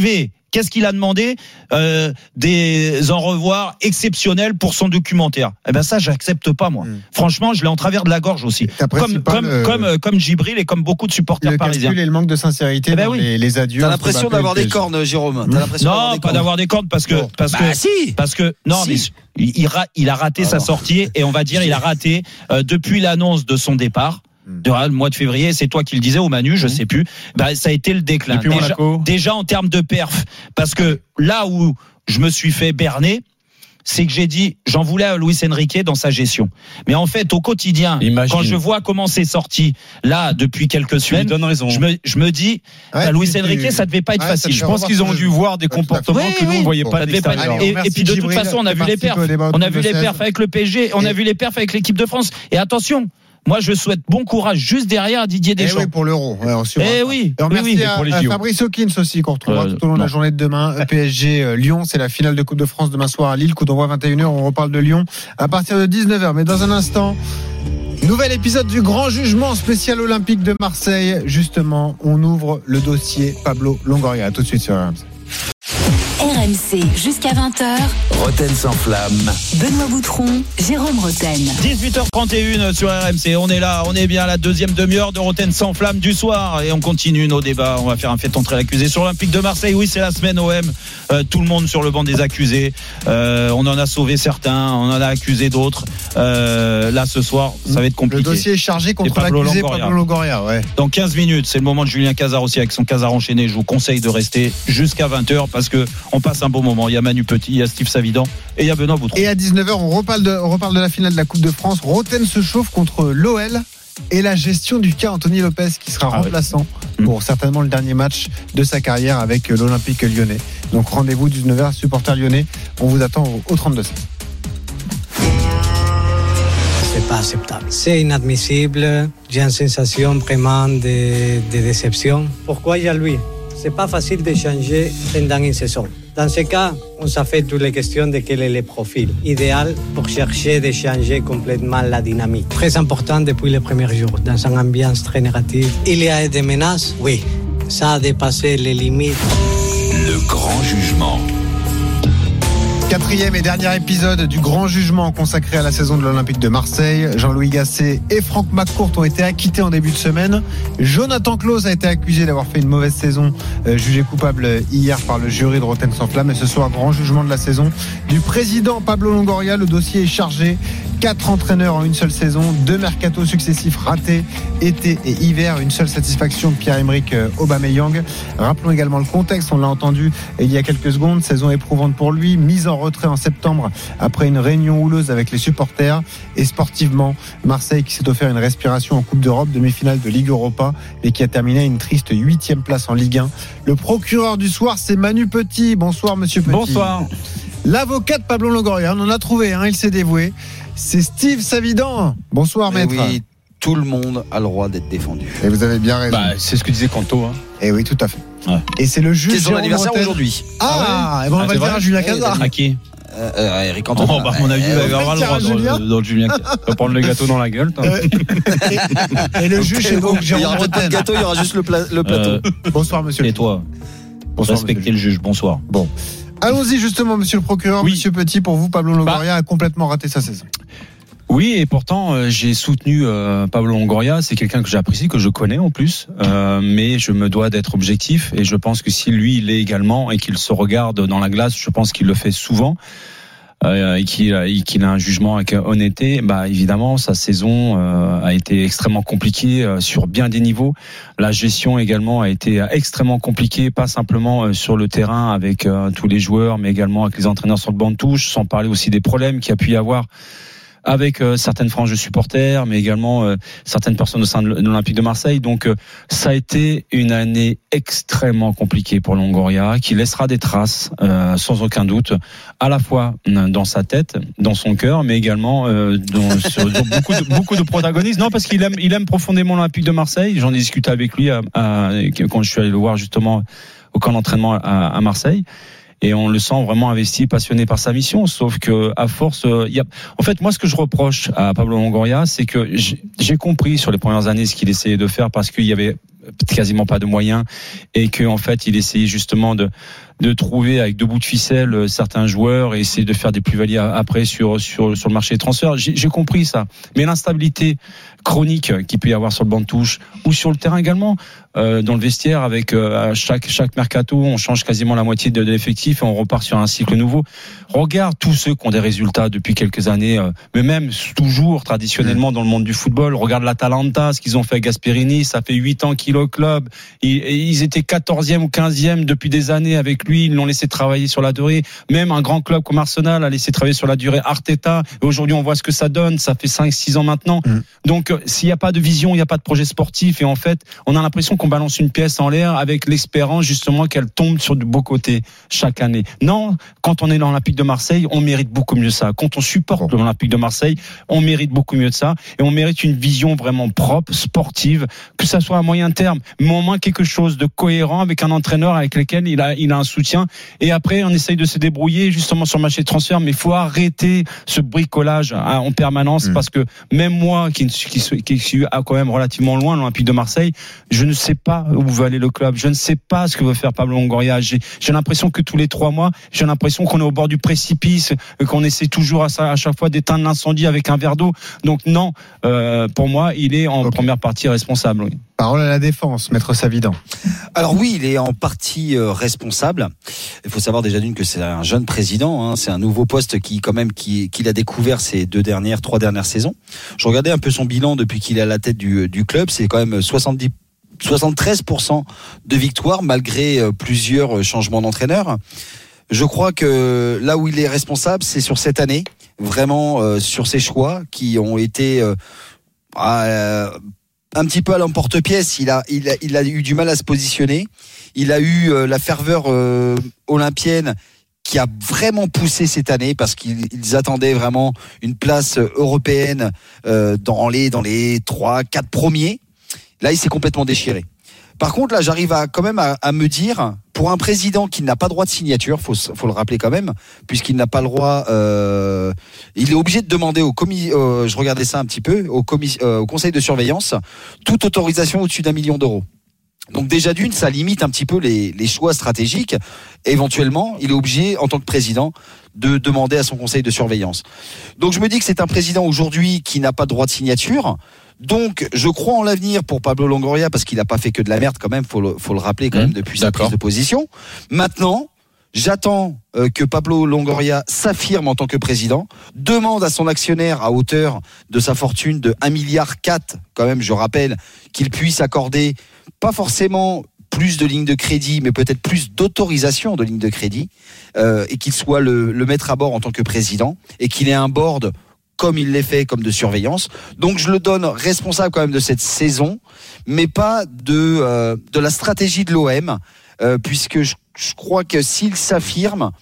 qu'est-ce qu'il a demandé euh, des au revoir exceptionnels pour son documentaire. Eh ben ça, j'accepte pas moi. Mmh. Franchement, je l'ai en travers de la gorge aussi. Comme comme, le... comme comme Djibril et comme beaucoup de supporters le parisiens. Le calcul et le manque de sincérité eh ben dans oui. les, les adieux. T'as l'impression d'avoir des cornes, Jérôme. T'as l'impression non, d'avoir des pas cornes. d'avoir des cornes parce que bon. parce bah, que si. parce que non, si. mais il, il, a, il a raté Alors. sa sortie et on va dire il a raté euh, depuis l'annonce de son départ. Le mois de février, c'est toi qui le disais au Manu, je sais plus. Bah, ça a été le déclin. Déjà, déjà en termes de perf, parce que là où je me suis fait berner, c'est que j'ai dit, j'en voulais à Luis Enrique dans sa gestion. Mais en fait, au quotidien, Imagine. quand je vois comment c'est sorti, là, depuis quelques semaines, je me, je me dis, ouais, bah, Luis Enrique, ça devait pas être ouais, facile. Je pense qu'ils ont dû voir des comportements ouais, que nous, on ne voyait pas. pas et, et puis, de toute façon, on a vu les perfs. On a vu les perfs avec le P S G, on a vu les perfs avec l'équipe de France. Et attention, moi, je souhaite bon courage juste derrière Didier Deschamps. Et oui, pour l'Euro. Ouais, eh oui. Et merci oui, oui, à, pour les à Fabrice Hawkins aussi, qu'on retrouvera euh, tout au long non. de la journée de demain. P S G euh, Lyon, c'est la finale de Coupe de France demain soir à Lille. Coup d'envoi vingt et une heures. On reparle de Lyon à partir de dix-neuf heures. Mais dans un instant, nouvel épisode du Grand Jugement spécial olympique de Marseille. Justement, on ouvre le dossier Pablo Longoria. À tout de suite sur R M C. R M C jusqu'à vingt heures. Roten sans flamme. Benoît Boutron, Jérôme Roten. dix-huit heures trente et une sur R M C. On est là, on est bien à la deuxième demi-heure de Roten sans flamme du soir et on continue nos débats. On va faire un fait entrer l'accusé sur l'Olympique de Marseille. Oui, c'est la semaine O M. Euh, tout le monde sur le banc des accusés. Euh, on en a sauvé certains, on en a accusé d'autres. Euh, là, ce soir, ça va être compliqué. Le dossier est chargé contre l'accusé Pablo Longoria. Ouais. Dans quinze minutes, c'est le moment de Julien Cazard aussi avec son Cazard enchaîné. Je vous conseille de rester jusqu'à vingt heures parce que on passe un beau moment. Il y a Manu Petit, il y a Steve Savidan et il y a Benoît Boutron. Et à dix-neuf heures, on reparle de, on reparle de la finale de la Coupe de France. Roten se chauffe contre l'O L et la gestion du cas Anthony Lopez qui sera ah remplaçant oui. pour certainement le dernier match de sa carrière avec l'Olympique lyonnais. Donc rendez-vous dix-neuf heures, supporters lyonnais. On vous attend au trente-deux seize. C'est pas acceptable. C'est inadmissible. J'ai une sensation vraiment de, de déception. Pourquoi il y a lui? C'est pas facile de changer pendant une saison. Dans ce cas, on s'est fait toutes les questions de quel est le profil idéal pour chercher de changer complètement la dynamique. Très important depuis les premiers jours, dans une ambiance très négative. Il y a des menaces, oui. Ça a dépassé les limites. Le grand jugement. Quatrième et dernier épisode du Grand Jugement consacré à la saison de l'Olympique de Marseille. Jean-Louis Gasset et Franck McCourt ont été acquittés en début de semaine. Jonathan Clauss a été accusé d'avoir fait une mauvaise saison, euh, jugé coupable hier par le jury de Roten sans flamme. Et ce soir, grand jugement de la saison du président Pablo Longoria. Le dossier est chargé. Quatre entraîneurs en une seule saison, deux mercatos successifs ratés, été et hiver, une seule satisfaction de Pierre-Emerick Aubameyang. Rappelons également le contexte, on l'a entendu il y a quelques secondes, saison éprouvante pour lui, mise en retrait en septembre après une réunion houleuse avec les supporters. Et sportivement, Marseille qui s'est offert une respiration en Coupe d'Europe, demi-finale de Ligue Europa et qui a terminé à une triste huitième place en Ligue un. Le procureur du soir, c'est Manu Petit. Bonsoir monsieur Petit. Bonsoir. L'avocat de Pablo Longoria, on en a trouvé, hein, il s'est dévoué. C'est Steve Savidan. Bonsoir, Mais maître. Oui, tout le monde a le droit d'être défendu. Et vous avez bien raison. Bah, c'est ce que disait Canto. Hein. Et oui, tout à fait. Ouais. Et c'est le juge. C'est son anniversaire aujourd'hui. Ah, ah ouais. Et ben on ah, va le dire à Julien Cazard. À qui euh, euh, Eric Cantona. Oh, bah, mon avis, il va avoir le droit dans, dans le Julien Cazard. Il va prendre le gâteau dans la gueule. et, et le juge, c'est donc Jérôme Roten. Il n'y aura pas de gâteau, il y aura juste le, pla- le plateau. Euh, bonsoir, monsieur. Et toi Bonsoir, respectez le juge. Bonsoir. Bon. Allons-y, justement, monsieur le procureur. Oui. Monsieur Petit, pour vous, Pablo Longoria bah. a complètement raté sa saison. Oui, et pourtant euh, j'ai soutenu euh, Pablo Longoria. C'est quelqu'un que j'apprécie, que je connais en plus, euh, mais je me dois d'être objectif. Et je pense que si lui il l'est également et qu'il se regarde dans la glace, je pense qu'il le fait souvent. Euh, et, qu'il, et qu'il a un jugement avec honnêteté, bah évidemment sa saison euh, a été extrêmement compliquée euh, sur bien des niveaux. La gestion également a été extrêmement compliquée, pas simplement euh, sur le terrain avec euh, tous les joueurs, mais également avec les entraîneurs sur le banc de touche, sans parler aussi des problèmes qu'il y a pu y avoir avec euh, certaines franges de supporters, mais également euh, certaines personnes au sein de l'Olympique de Marseille. Donc euh, ça a été une année extrêmement compliquée pour Longoria, qui laissera des traces, euh, sans aucun doute, à la fois dans sa tête, dans son cœur, mais également euh, dans, sur, dans beaucoup, de, beaucoup de protagonistes. Non, parce qu'il aime, il aime profondément l'Olympique de Marseille. J'en ai discuté avec lui à, à, quand je suis allé le voir justement au camp d'entraînement à, à Marseille. Et on le sent vraiment investi, passionné par sa mission. Sauf que, à force, euh, y a... en fait, moi, ce que je reproche à Pablo Longoria, c'est que j'ai, j'ai compris sur les premières années ce qu'il essayait de faire parce qu'il y avait quasiment pas de moyens et que, en fait, il essayait justement de, de trouver avec deux bouts de ficelle certains joueurs et essayer de faire des plus-values après sur sur sur le marché des transferts. J'ai, j'ai compris ça, mais l'instabilité chronique qu'il peut y avoir sur le banc de touche ou sur le terrain également, euh, dans le vestiaire avec euh, chaque chaque mercato, on change quasiment la moitié de, de l'effectif et on repart sur un cycle nouveau. Regarde tous ceux qui ont des résultats depuis quelques années, euh, mais même toujours traditionnellement dans le monde du football. Regarde l'Atalanta, ce qu'ils ont fait avec Gasperini, ça fait huit ans qu'il est au club. Ils, ils étaient quatorzième ou quinzième depuis des années avec lui, ils l'ont laissé travailler sur la durée. Même un grand club comme Arsenal a laissé travailler sur la durée Arteta. Et aujourd'hui, on voit ce que ça donne. Ça fait cinq six ans maintenant. Mmh. Donc, s'il n'y a pas de vision, il n'y a pas de projet sportif. Et en fait, on a l'impression qu'on balance une pièce en l'air avec l'espérance justement qu'elle tombe sur de beaux côtés chaque année. Non, quand on est dans l'Olympique de Marseille, on mérite beaucoup mieux ça. Quand on supporte bon. l'Olympique de Marseille, on mérite beaucoup mieux de ça. Et on mérite une vision vraiment propre, sportive, que ça soit à moyen terme, mais au moins quelque chose de cohérent avec un entraîneur avec lequel il a, il a un soutien. Et après, on essaye de se débrouiller justement sur le marché de transfert, mais il faut arrêter ce bricolage hein, en permanence mmh. parce que même moi, qui, qui, qui suis quand même relativement loin de l'Olympique de Marseille, je ne sais pas où veut aller le club. Je ne sais pas ce que veut faire Pablo Longoria. J'ai, j'ai l'impression que tous les trois mois, j'ai l'impression qu'on est au bord du précipice, qu'on essaie toujours à, à chaque fois d'éteindre l'incendie avec un verre d'eau. Donc non, euh, pour moi, il est en okay. première partie responsable. Oui. Parole à la défense, Maître Savidan. Alors oui, il est en partie euh, responsable. Il faut savoir déjà d'une que c'est un jeune président, hein, c'est un nouveau poste qui quand même qui qu'il a découvert ces deux dernières, trois dernières saisons. Je regardais un peu son bilan depuis qu'il est à la tête du, du club, c'est quand même soixante-dix, soixante-treize pour cent de victoires malgré euh, plusieurs changements d'entraîneur. Je crois que là où il est responsable, c'est sur cette année, vraiment euh, sur ses choix qui ont été euh, euh, un petit peu à l'emporte-pièce. Il a, il a, il a eu du mal à se positionner. Il a eu euh, la ferveur euh, olympienne qui a vraiment poussé cette année parce qu'ils ils attendaient vraiment une place européenne euh, dans les dans les trois, quatre premiers. Là, il s'est complètement déchiré. Par contre, là, j'arrive à quand même à, à me dire, pour un président qui n'a pas droit de signature, faut faut le rappeler quand même, puisqu'il n'a pas le droit, euh, il est obligé de demander au commis, euh, je regardais ça un petit peu, au commis, euh, au conseil de surveillance, toute autorisation au-dessus d'un million d'euros. Donc déjà d'une, ça limite un petit peu les, les choix stratégiques. Éventuellement, il est obligé, en tant que président, de demander à son conseil de surveillance. Donc je me dis que c'est un président aujourd'hui qui n'a pas de droit de signature. Donc, je crois en l'avenir pour Pablo Longoria parce qu'il n'a pas fait que de la merde quand même, faut le, faut le rappeler quand mmh, même depuis sa prise de position. Maintenant, j'attends euh, que Pablo Longoria s'affirme en tant que président, demande à son actionnaire à hauteur de sa fortune de un virgule quatre milliard, quand même, je rappelle, qu'il puisse accorder pas forcément plus de lignes de crédit, mais peut-être plus d'autorisation de lignes de crédit, euh, et qu'il soit le, le maître à bord en tant que président, et qu'il ait un board comme il l'est fait, comme de surveillance. Donc je le donne responsable quand même de cette saison, mais pas de euh, de la stratégie de l'O M, euh, puisque je, je crois que s'il s'affirme,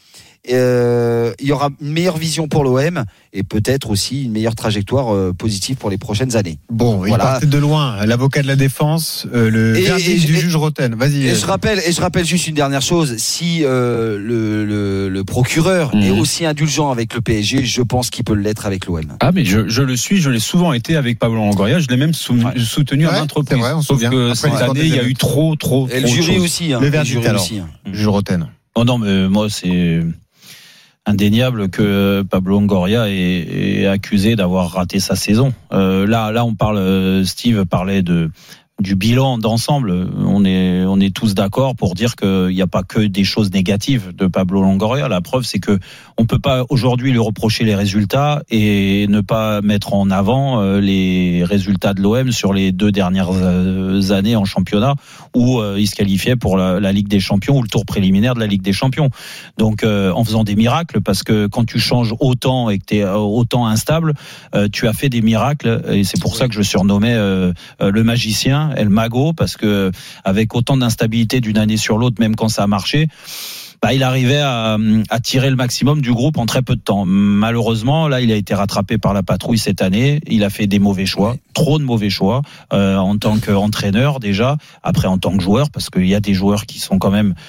euh, il y aura une meilleure vision pour l'O M et peut-être aussi une meilleure trajectoire euh, positive pour les prochaines années. Bon, voilà. Il partait de loin, l'avocat de la défense, euh, le et, verdict et, du et, juge Roten. Vas-y. Et je rappelle, et je rappelle juste une dernière chose. Si euh, le, le, le procureur mmh. est aussi indulgent avec le P S G, je pense qu'il peut l'être avec l'O M. Ah mais je, je le suis, je l'ai souvent été avec Pablo Longoria. Je l'ai même sou, ouais. soutenu ouais, à maintes reprises. Vrai, Sauf que cette année, il y a eu trop, trop, et trop. Le jury de aussi. Hein, le verdict le jury alors. Aussi, hein. Juge Roten. Oh non, mais moi c'est indéniable que Pablo Longoria est, est accusé d'avoir raté sa saison. Euh, là, là, on parle. Steve parlait de du bilan d'ensemble. On est, on est tous d'accord pour dire qu'il n'y a pas que des choses négatives de Pablo Longoria. La preuve, c'est que on peut pas aujourd'hui lui reprocher les résultats et ne pas mettre en avant les résultats de l'O M sur les deux dernières années en championnat où il se qualifiait pour la, la Ligue des Champions ou le tour préliminaire de la Ligue des Champions. Donc, euh, en faisant des miracles, parce que quand tu changes autant et que tu es autant instable, euh, tu as fait des miracles et c'est pour ça que je surnommais euh, le magicien El Mago, parce que avec autant d'instabilité d'une année sur l'autre, même quand ça a marché, bah, il arrivait à, à tirer le maximum du groupe en très peu de temps. Malheureusement, là, il a été rattrapé par la patrouille cette année. Il a fait des mauvais choix, trop de mauvais choix, euh, en tant qu'entraîneur déjà, après en tant que joueur, parce qu'il y a des joueurs qui sont quand même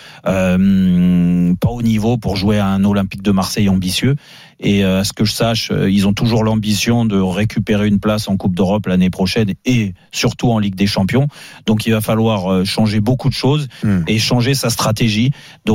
euh, pas au niveau pour jouer à un Olympique de Marseille ambitieux. Et à ce que je sache, ils ont toujours l'ambition de récupérer une place en Coupe d'Europe l'année prochaine et surtout en Ligue des Champions. Donc il va falloir changer beaucoup de choses mmh. et changer sa stratégie. Donc euh,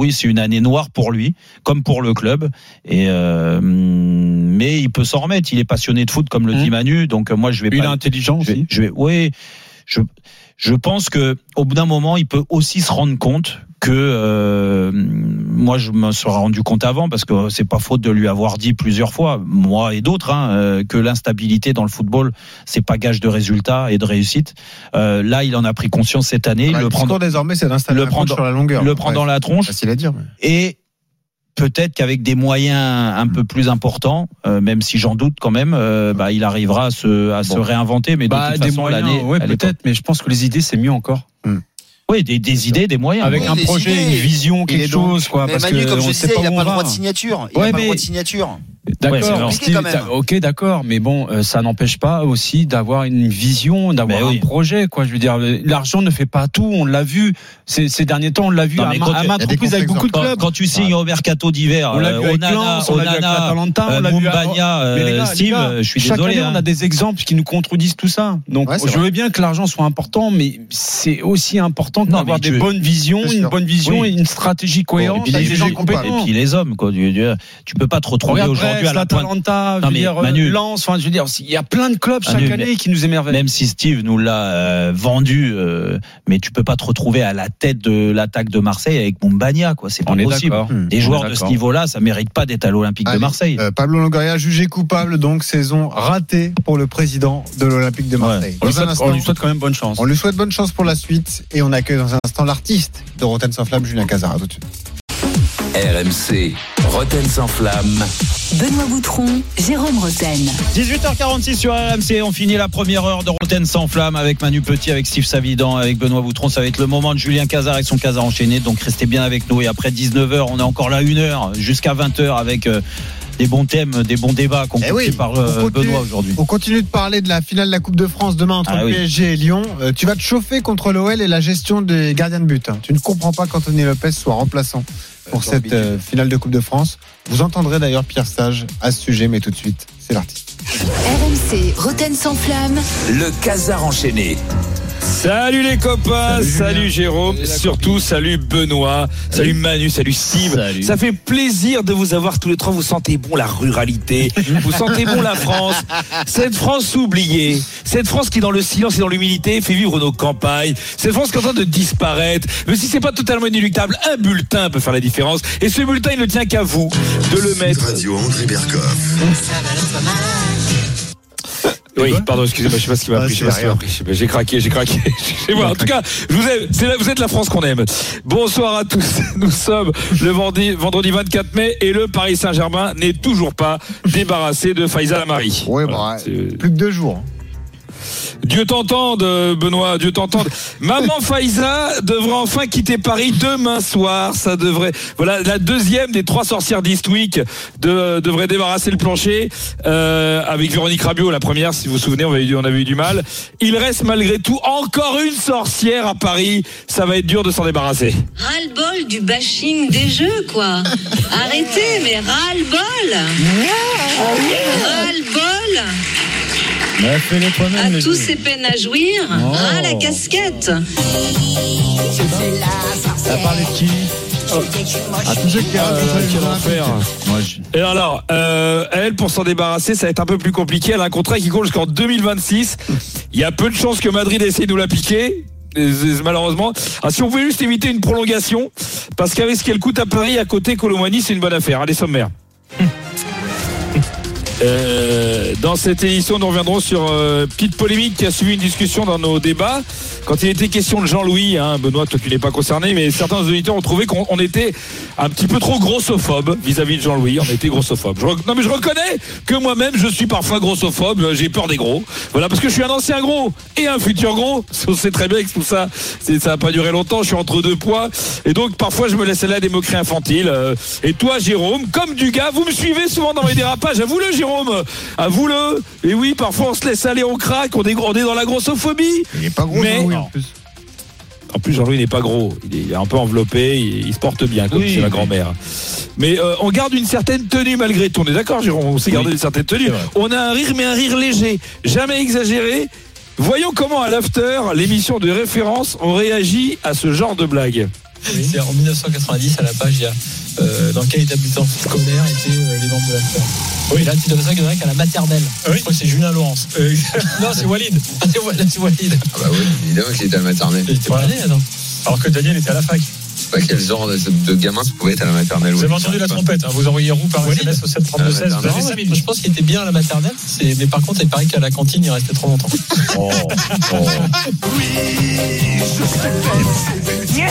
oui, c'est une année noire pour lui, comme pour le club. Et euh, mais il peut s'en remettre. Il est passionné de foot, comme le mmh. dit Manu. Donc moi, je vais. Il pas, est intelligent je vais, aussi. Je vais, oui, je je pense que au bout d'un moment, il peut aussi se rendre compte que euh, moi je me serais rendu compte avant, parce que c'est pas faute de lui avoir dit plusieurs fois, moi et d'autres, hein, euh, que l'instabilité dans le football c'est pas gage de résultat et de réussite. Euh, là, il en a pris conscience cette année. Ah bah, le le prendre désormais, c'est d'installer le la prendre sur la longueur. Le prendre dans la tronche. Facile à dire. Mais... Et peut-être qu'avec des moyens un peu plus importants, euh, même si j'en doute quand même, euh, bah, il arrivera à se, à bon. se réinventer. Mais de bah, toute des façon, moyens, l'année, ouais, peut-être. Mais je pense que les idées, c'est mieux encore. Hmm. Oui, des, des idées, des moyens. Avec oui, un projet, idées. une vision, quelque chose, quoi. Mais parce Manu, que comme on je sait disais, pas il n'a où pas on le droit va. de signature. Il Ouais, n'a pas mais... le droit de signature. D'accord, ouais, Steve, quand même. ok, d'accord, mais bon, euh, ça n'empêche pas aussi d'avoir une vision, d'avoir oui. un projet, quoi. Je veux dire, l'argent ne fait pas tout. On l'a vu ces, ces derniers temps, on l'a vu non, à, ma, à maintes reprises avec beaucoup de clubs. Quand, quand tu signes au mercato d'hiver, on l'a vu avec Lens, on l'a vu avec Atalanta, on l'a vu avec Steve. Je suis chaque désolé. Année, hein. On a des exemples qui nous contredisent tout ça. Donc, ouais, je veux bien que l'argent soit important, mais c'est aussi important d'avoir des bonnes visions, une bonne vision et une stratégie cohérente avec des gens compétents. Et puis les hommes, quoi. Tu peux pas te retrouver aujourd'hui à la pointe. Non, mais dire, Manu, Lens, enfin, je veux dire, il y a plein de clubs chaque Manu, année qui nous émerveillent. Même si Steve nous l'a euh, vendu, euh, mais tu peux pas te retrouver à la tête de l'attaque de Marseille avec Mombagna, quoi. C'est pas on possible. Des on joueurs de ce niveau-là, ça mérite pas d'être à l'Olympique Allez, de Marseille. Euh, Pablo Longoria jugé coupable, donc saison ratée pour le président de l'Olympique de Marseille. Ouais. On, lui souhaite, instant, on lui souhaite quand même bonne chance. On lui souhaite bonne chance pour la suite et on accueille dans un instant l'artiste de Rotten sans flamme, Julien Cazard. Tout de suite. R M C, Rotten sans flamme. Benoît Boutron, Jérôme Rotten. dix-huit heures quarante-six sur R M C. On finit la première heure de Rotten sans flamme avec Manu Petit, avec Steve Savidan, avec Benoît Boutron. Ça va être le moment de Julien Cazard et son Cazard enchaîné. Donc restez bien avec nous. Et après dix-neuf heures, on est encore là une heure jusqu'à vingt heures avec euh, des bons thèmes, des bons débats qu'on eh oui, par euh, continue, Benoît aujourd'hui. On continue de parler de la finale de la Coupe de France demain entre ah, le oui. P S G et Lyon. Euh, tu vas te chauffer contre l'O L et la gestion des gardiens de but. Hein. Tu ne comprends pas qu'Anthony Lopez soit remplaçant pour cette euh, finale de Coupe de France. Vous entendrez d'ailleurs Pierre Sage à ce sujet, mais tout de suite, c'est l'artiste. R M C, Rotten sans flamme. Le Cazard enchaîné. Salut les copains, salut, salut Jérôme, salut surtout salut Benoît, salut, salut Manu, salut Steve. Salut. Ça fait plaisir de vous avoir tous les trois. Vous sentez bon la ruralité, vous sentez bon la France, cette France oubliée, cette France qui dans le silence et dans l'humilité fait vivre nos campagnes, cette France qui est en train de disparaître. Mais si c'est pas totalement inéluctable, un bulletin peut faire la différence. Et ce bulletin, il ne tient qu'à vous de le mettre. Radio André Berkoff. Oui, pardon, excusez-moi, je sais pas ce qui m'a pris, je sais pas ce qui m'a pris. J'ai craqué, j'ai craqué. En tout cas, je vous aime, c'est là, vous êtes la France qu'on aime. Bonsoir à tous. Nous sommes le vendredi, vendredi vingt-quatre mai et le Paris Saint-Germain n'est toujours pas débarrassé de Faisal Amari. Oui, voilà, bah, plus que deux jours. Dieu t'entende, Benoît, Dieu t'entende. Maman Faiza devrait enfin quitter Paris demain soir. Ça devrait. Voilà, la deuxième des trois sorcières d'Eastwick de, devrait débarrasser le plancher euh, avec Véronique Rabiot. La première, si vous vous souvenez, on avait, eu, on avait eu du mal. Il reste malgré tout encore une sorcière à Paris. Ça va être dur de s'en débarrasser. Ras-le-bol du bashing des jeux, quoi. Arrêtez, mais ras-le-bol. Ras-le-bol. Bah, fais-les toi-même, à tous ces peines à jouir, oh. Ah la casquette. Ça parlait de qui? À tous ceux qui vont faire. Et alors, euh, elle, pour s'en débarrasser, ça va être un peu plus compliqué. Elle a un contrat qui court jusqu'en deux mille vingt-six. Il y a peu de chances que Madrid essaie de nous la piquer. Malheureusement. Alors, si on pouvait juste éviter une prolongation, parce qu'avec ce qu'elle coûte à Paris, à côté Colomani, c'est une bonne affaire. Allez, sommaire. Euh, dans cette édition, nous reviendrons sur euh, petite polémique qui a suivi une discussion dans nos débats. Quand il était question de Jean-Louis, hein, Benoît, toi tu n'es pas concerné, mais certains auditeurs ont trouvé qu'on on était un petit peu trop grossophobe vis-à-vis de Jean-Louis. On était grossophobe. Je, non mais je reconnais que moi-même je suis parfois grossophobe. J'ai peur des gros. Voilà, parce que je suis un ancien gros et un futur gros. On sait très bien que tout ça, c'est, ça n'a pas duré longtemps. Je suis entre deux poids et donc parfois je me laisse aller à des moqueries infantiles. Euh, et toi, Jérôme, comme du gars, vous me suivez souvent dans mes dérapages. Avoue-le, Jérôme. Avoue-le. Et oui, parfois on se laisse aller, on craque, on est, on est dans la grossophobie. Il n'est pas gros, mais Jean-Louis, en plus. En plus, Jean-Louis n'est pas gros. Il est un peu enveloppé, il, il se porte bien, comme oui, chez la grand-mère. Mais euh, on garde une certaine tenue malgré tout. On est d'accord, Jérôme? On sait garder oui. une certaine tenue. On a un rire, mais un rire léger, jamais exagéré. Voyons comment, à l'after, l'émission de référence, on réagit à ce genre de blague. Oui. C'est en dix-neuf cent quatre-vingt-dix, à la page, il y a euh, dans quel établissement scolaire étaient euh, les membres de la sœur. Oui, là, tu donnes ça qu'il y en a qu'à la maternelle. Oui. Je crois que c'est Julien Laurence. Euh, non, c'est Walid. C'est Walid. Ah bah oui, évidemment qu'il était à la maternelle. Il était pas né, attends. Alors que Daniel était à la fac. Je sais pas quel genre de, de gamin ça pouvait être à la maternelle. Vous avez entendu la trompette, hein, vous envoyez roue par S M S au sept trente-deux seize. Vous avez cinq minutes. Je pense qu'il était bien à la maternelle, c'est... mais par contre, il paraît qu'à la cantine, il restait trop longtemps. Oh, oh. Oui, je suis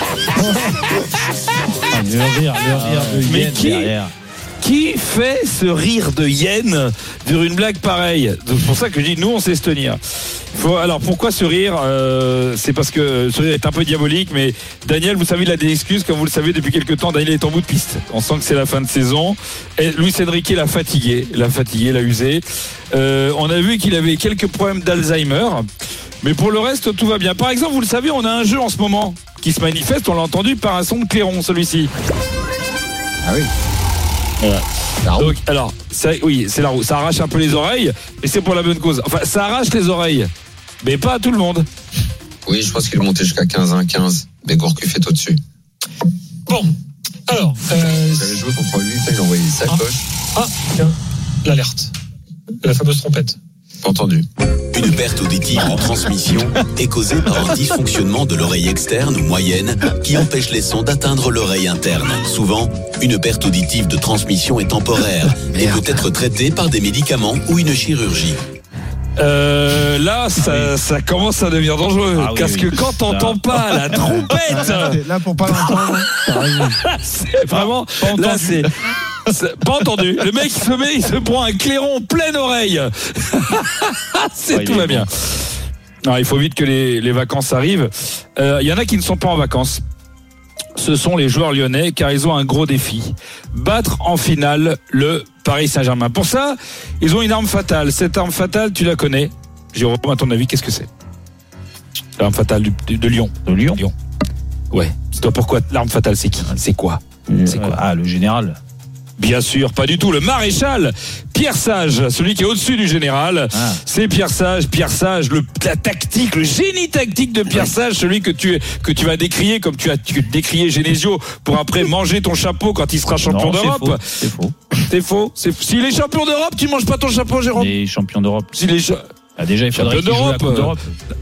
ah, le rire, le rire de Yen mais qui, derrière. Qui fait ce rire de Yen sur une blague pareille? C'est pour ça que je dis, nous, on sait se tenir. Faut, alors, pourquoi ce rire euh, C'est parce que ce rire est un peu diabolique, mais Daniel, vous savez, il a des excuses. Comme vous le savez, depuis quelques temps, Daniel est en bout de piste. On sent que c'est la fin de saison. Et Luis Enrique l'a fatigué, l'a fatigué, l'a usé. Euh, on a vu qu'il avait quelques problèmes d'Alzheimer. Mais pour le reste, tout va bien. Par exemple, vous le savez, on a un jeu en ce moment qui se manifeste, on l'a entendu, par un son de clairon, celui-ci. Ah oui. Voilà. Donc, alors, ça, oui, c'est la roue. Ça arrache un peu les oreilles, mais c'est pour la bonne cause. Enfin, ça arrache les oreilles, mais pas à tout le monde. Oui, je pense qu'il est monté jusqu'à quinze un quinze, mais Gourcuff est au-dessus. Bon, alors. Euh... Vous avez joué contre lui, il a envoyé sa ah. coche. Ah, tiens, l'alerte. La fameuse trompette. Entendu. Une perte auditive de transmission est causée par un dysfonctionnement de l'oreille externe ou moyenne qui empêche les sons d'atteindre l'oreille interne. Souvent, une perte auditive de transmission est temporaire et peut être traitée par des médicaments ou une chirurgie. Euh, là, ça, ça commence à devenir dangereux. Ah oui, parce oui, que quand t'entends pas la trompette, là pour pas l'entendre, c'est vraiment. Là, c'est. C'est pas entendu. Le mec il se met, il se prend un clairon pleine oreille. C'est ouais, tout va bien. Non, il faut vite que les, les vacances arrivent. Il euh, y en a qui ne sont pas en vacances. Ce sont les joueurs lyonnais, car ils ont un gros défi. Battre en finale le Paris Saint-Germain. Pour ça, ils ont une arme fatale. Cette arme fatale, tu la connais. Jérôme, à ton avis, qu'est-ce que c'est? L'arme fatale de, de, de Lyon. De Lyon. Lyon. Ouais. Dis-toi pourquoi l'arme fatale, c'est qui? C'est quoi? C'est quoi? Ah, le général. Bien sûr, pas du tout. Le maréchal Pierre Sage, celui qui est au-dessus du général, ah. c'est Pierre Sage. Pierre Sage, le, la tactique, le génie tactique de Pierre Sage, celui que tu que tu vas décrier comme tu as tu décrié Genesio pour après manger ton chapeau quand il sera champion non, d'Europe. C'est faux. C'est faux. C'est faux. S'il est champion d'Europe, tu manges pas ton chapeau, Jérôme. Il est champion d'Europe. S'il est cha... ah, déjà, il faudrait qu'il joue la Coupe d'Europe.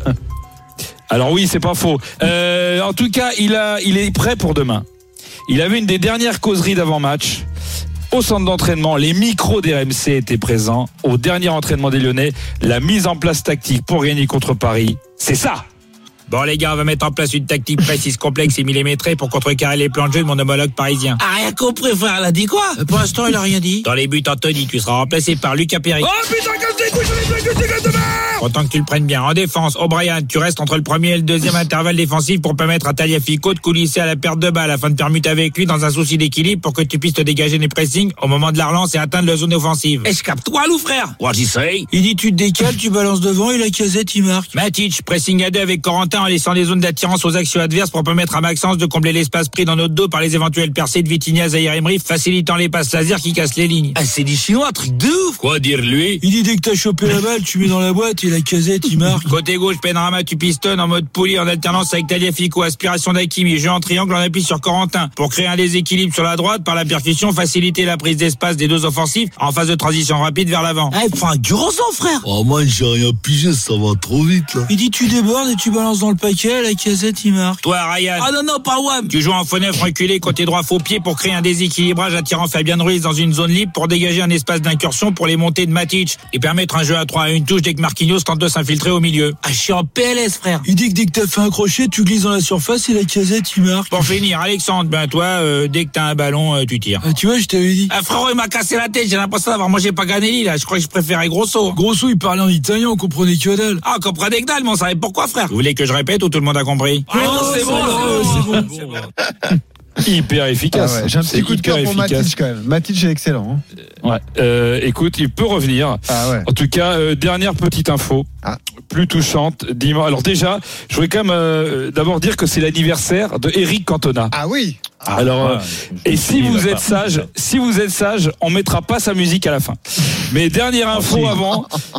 Alors oui, c'est pas faux. Euh, en tout cas, il a, il est prêt pour demain. Il avait une des dernières causeries d'avant-match. Au centre d'entraînement, les micros des R M C étaient présents. Au dernier entraînement des Lyonnais, la mise en place tactique pour gagner contre Paris, c'est ça. Bon les gars, on va mettre en place une tactique précise, complexe et millimétrée pour contrecarrer les plans de jeu de mon homologue parisien. Ah, rien compris, frère, elle a dit quoi? Pour l'instant, il a rien dit. Dans les buts, Anthony, tu seras remplacé par Lucas Perry. Oh putain, que t'es couilles, je vais te de merde! Autant que tu le prennes bien. En défense, O'Brien, tu restes entre le premier et le deuxième intervalle défensif pour permettre à Tagliafico de coulisser à la perte de balle afin de permuter avec lui dans un souci d'équilibre pour que tu puisses te dégager des pressings au moment de la relance et atteindre la zone offensive. Escape-toi, loup, frère! What you say? Il dit tu te décales, tu balances devant et la casette, il marque. Matic, pressing à deux avec Corentin en laissant des zones d'attirance aux actions adverses pour permettre à Maxence de combler l'espace pris dans notre dos par les éventuelles percées de Vitinha, Zahir Emery, facilitant les passes laser qui cassent les lignes. Ah, c'est des Chinois, truc de ouf! Quoi dire lui? Il dit dès que t'as chopé la balle, tu mets dans la boîte et la casette, il marque. Côté gauche, Penrama, tu pistonnes en mode poulie en alternance avec Tagliafico, aspiration d'Hakimi, jeu en triangle en appui sur Corentin pour créer un déséquilibre sur la droite par la percussion, faciliter la prise d'espace des deux offensifs en phase de transition rapide vers l'avant. Ah, il faut un dur sang, frère! Oh, moi, j'ai rien pigé, ça va trop vite, là. Il dit tu débordes et tu balances dans le paquet, la casette, il marque. Toi, Ryan. Ah non, non, pas Wam. Tu joues en faux neuf reculé côté droit faux pied pour créer un déséquilibrage attirant Fabian Ruiz dans une zone libre pour dégager un espace d'incursion pour les montées de Matic et permettre un jeu à trois à une touche dès que Marquinhos tente de s'infiltrer au milieu. Ah, je suis en P L S, frère. Il dit que dès que t'as fait un crochet, tu glisses dans la surface et la casette, il marque. Pour finir, Alexandre, ben toi, euh, dès que t'as un ballon, euh, tu tires. Ah, tu vois, je t'avais dit. Ah, frérot, il m'a cassé la tête, j'ai l'impression d'avoir mangé Paganelli, là. Je crois que je préférais Grosso. Grosso, il parlait en italien, on comprenait que dalle. Ah, on comprenait que dalle, mais on savait pourquoi, frère. Vous voulez que je répète ou tout le monde a compris? Ah, non, c'est bon, c'est bon, c'est bon. Hyper efficace. Ah ouais, j'ai un petit coup de cœur pour Matic quand même. Matic est excellent. Hein. Ouais. Euh, écoute, il peut revenir. Ah ouais. En tout cas, euh, dernière petite info, ah. plus touchante. Dimanche. Alors déjà, je voudrais quand même euh, d'abord dire que c'est l'anniversaire de Eric Cantona. Ah oui. Ah, Alors, ouais, et si vous êtes sage, si vous êtes sage, on mettra pas sa musique à la fin. Mais dernière info avant.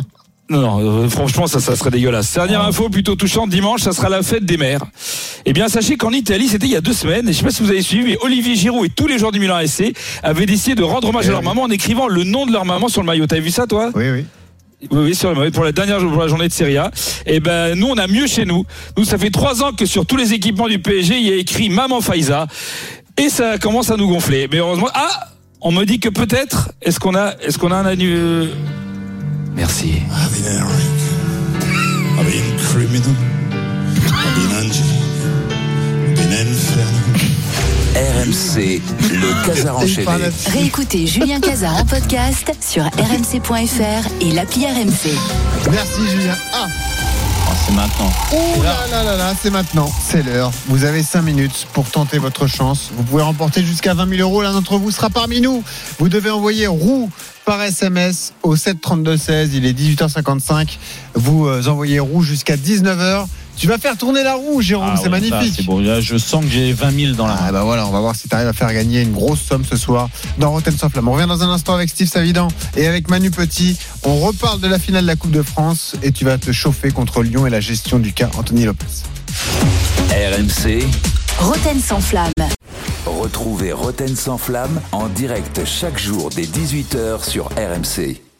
Non, non, euh, franchement, ça, ça serait dégueulasse. Dernière Oh. info plutôt touchante, dimanche, ça sera la fête des mères. Eh bien, sachez qu'en Italie, c'était il y a deux semaines, et je sais pas si vous avez suivi, mais Olivier Giroud et tous les joueurs du Milan A S C avaient décidé de rendre hommage Eh à leur oui. maman en écrivant le nom de leur maman sur le maillot. T'as vu ça, toi? Oui, oui. Oui, oui, sur le maillot, pour la dernière pour la journée de Serie A. Et ben, nous, on a mieux chez nous. Nous, ça fait trois ans que sur tous les équipements du P S G, il y a écrit Maman Faiza. Et ça commence à nous gonfler. Mais heureusement, ah! On me dit que peut-être, est-ce qu'on a, est-ce qu'on a un annu... Merci. I've been Eric. I've been criminal. I've been angel. I've been inferno. R M C, le Casar enchaîné. Réécoutez Julien Cazard en podcast sur r m c point f r et l'appli R M C. Merci Julien. Ah, Oh, c'est maintenant. ouh là là là là, c'est maintenant, c'est l'heure. Vous avez cinq minutes pour tenter votre chance. Vous pouvez remporter jusqu'à vingt mille euros. L'un d'entre vous sera parmi nous. Vous devez envoyer roue par S M S au sept trente-deux seize. Il est dix-huit heures cinquante-cinq. Vous euh, envoyez roue jusqu'à dix-neuf heures. Tu vas faire tourner la roue, Jérôme, Ah c'est ouais, ça, magnifique. c'est bon. Là, je sens que j'ai vingt mille dans la main. Ah bah voilà, on va voir si tu arrives à faire gagner une grosse somme ce soir dans Rotten sans flamme. On revient dans un instant avec Steve Savidan et avec Manu Petit. On reparle de la finale de la Coupe de France et tu vas te chauffer contre Lyon et la gestion du cas Anthony Lopez. R M C, Rotten sans flamme. retrouvez Roten sans flamme en direct chaque jour dès dix-huit heures sur R M C.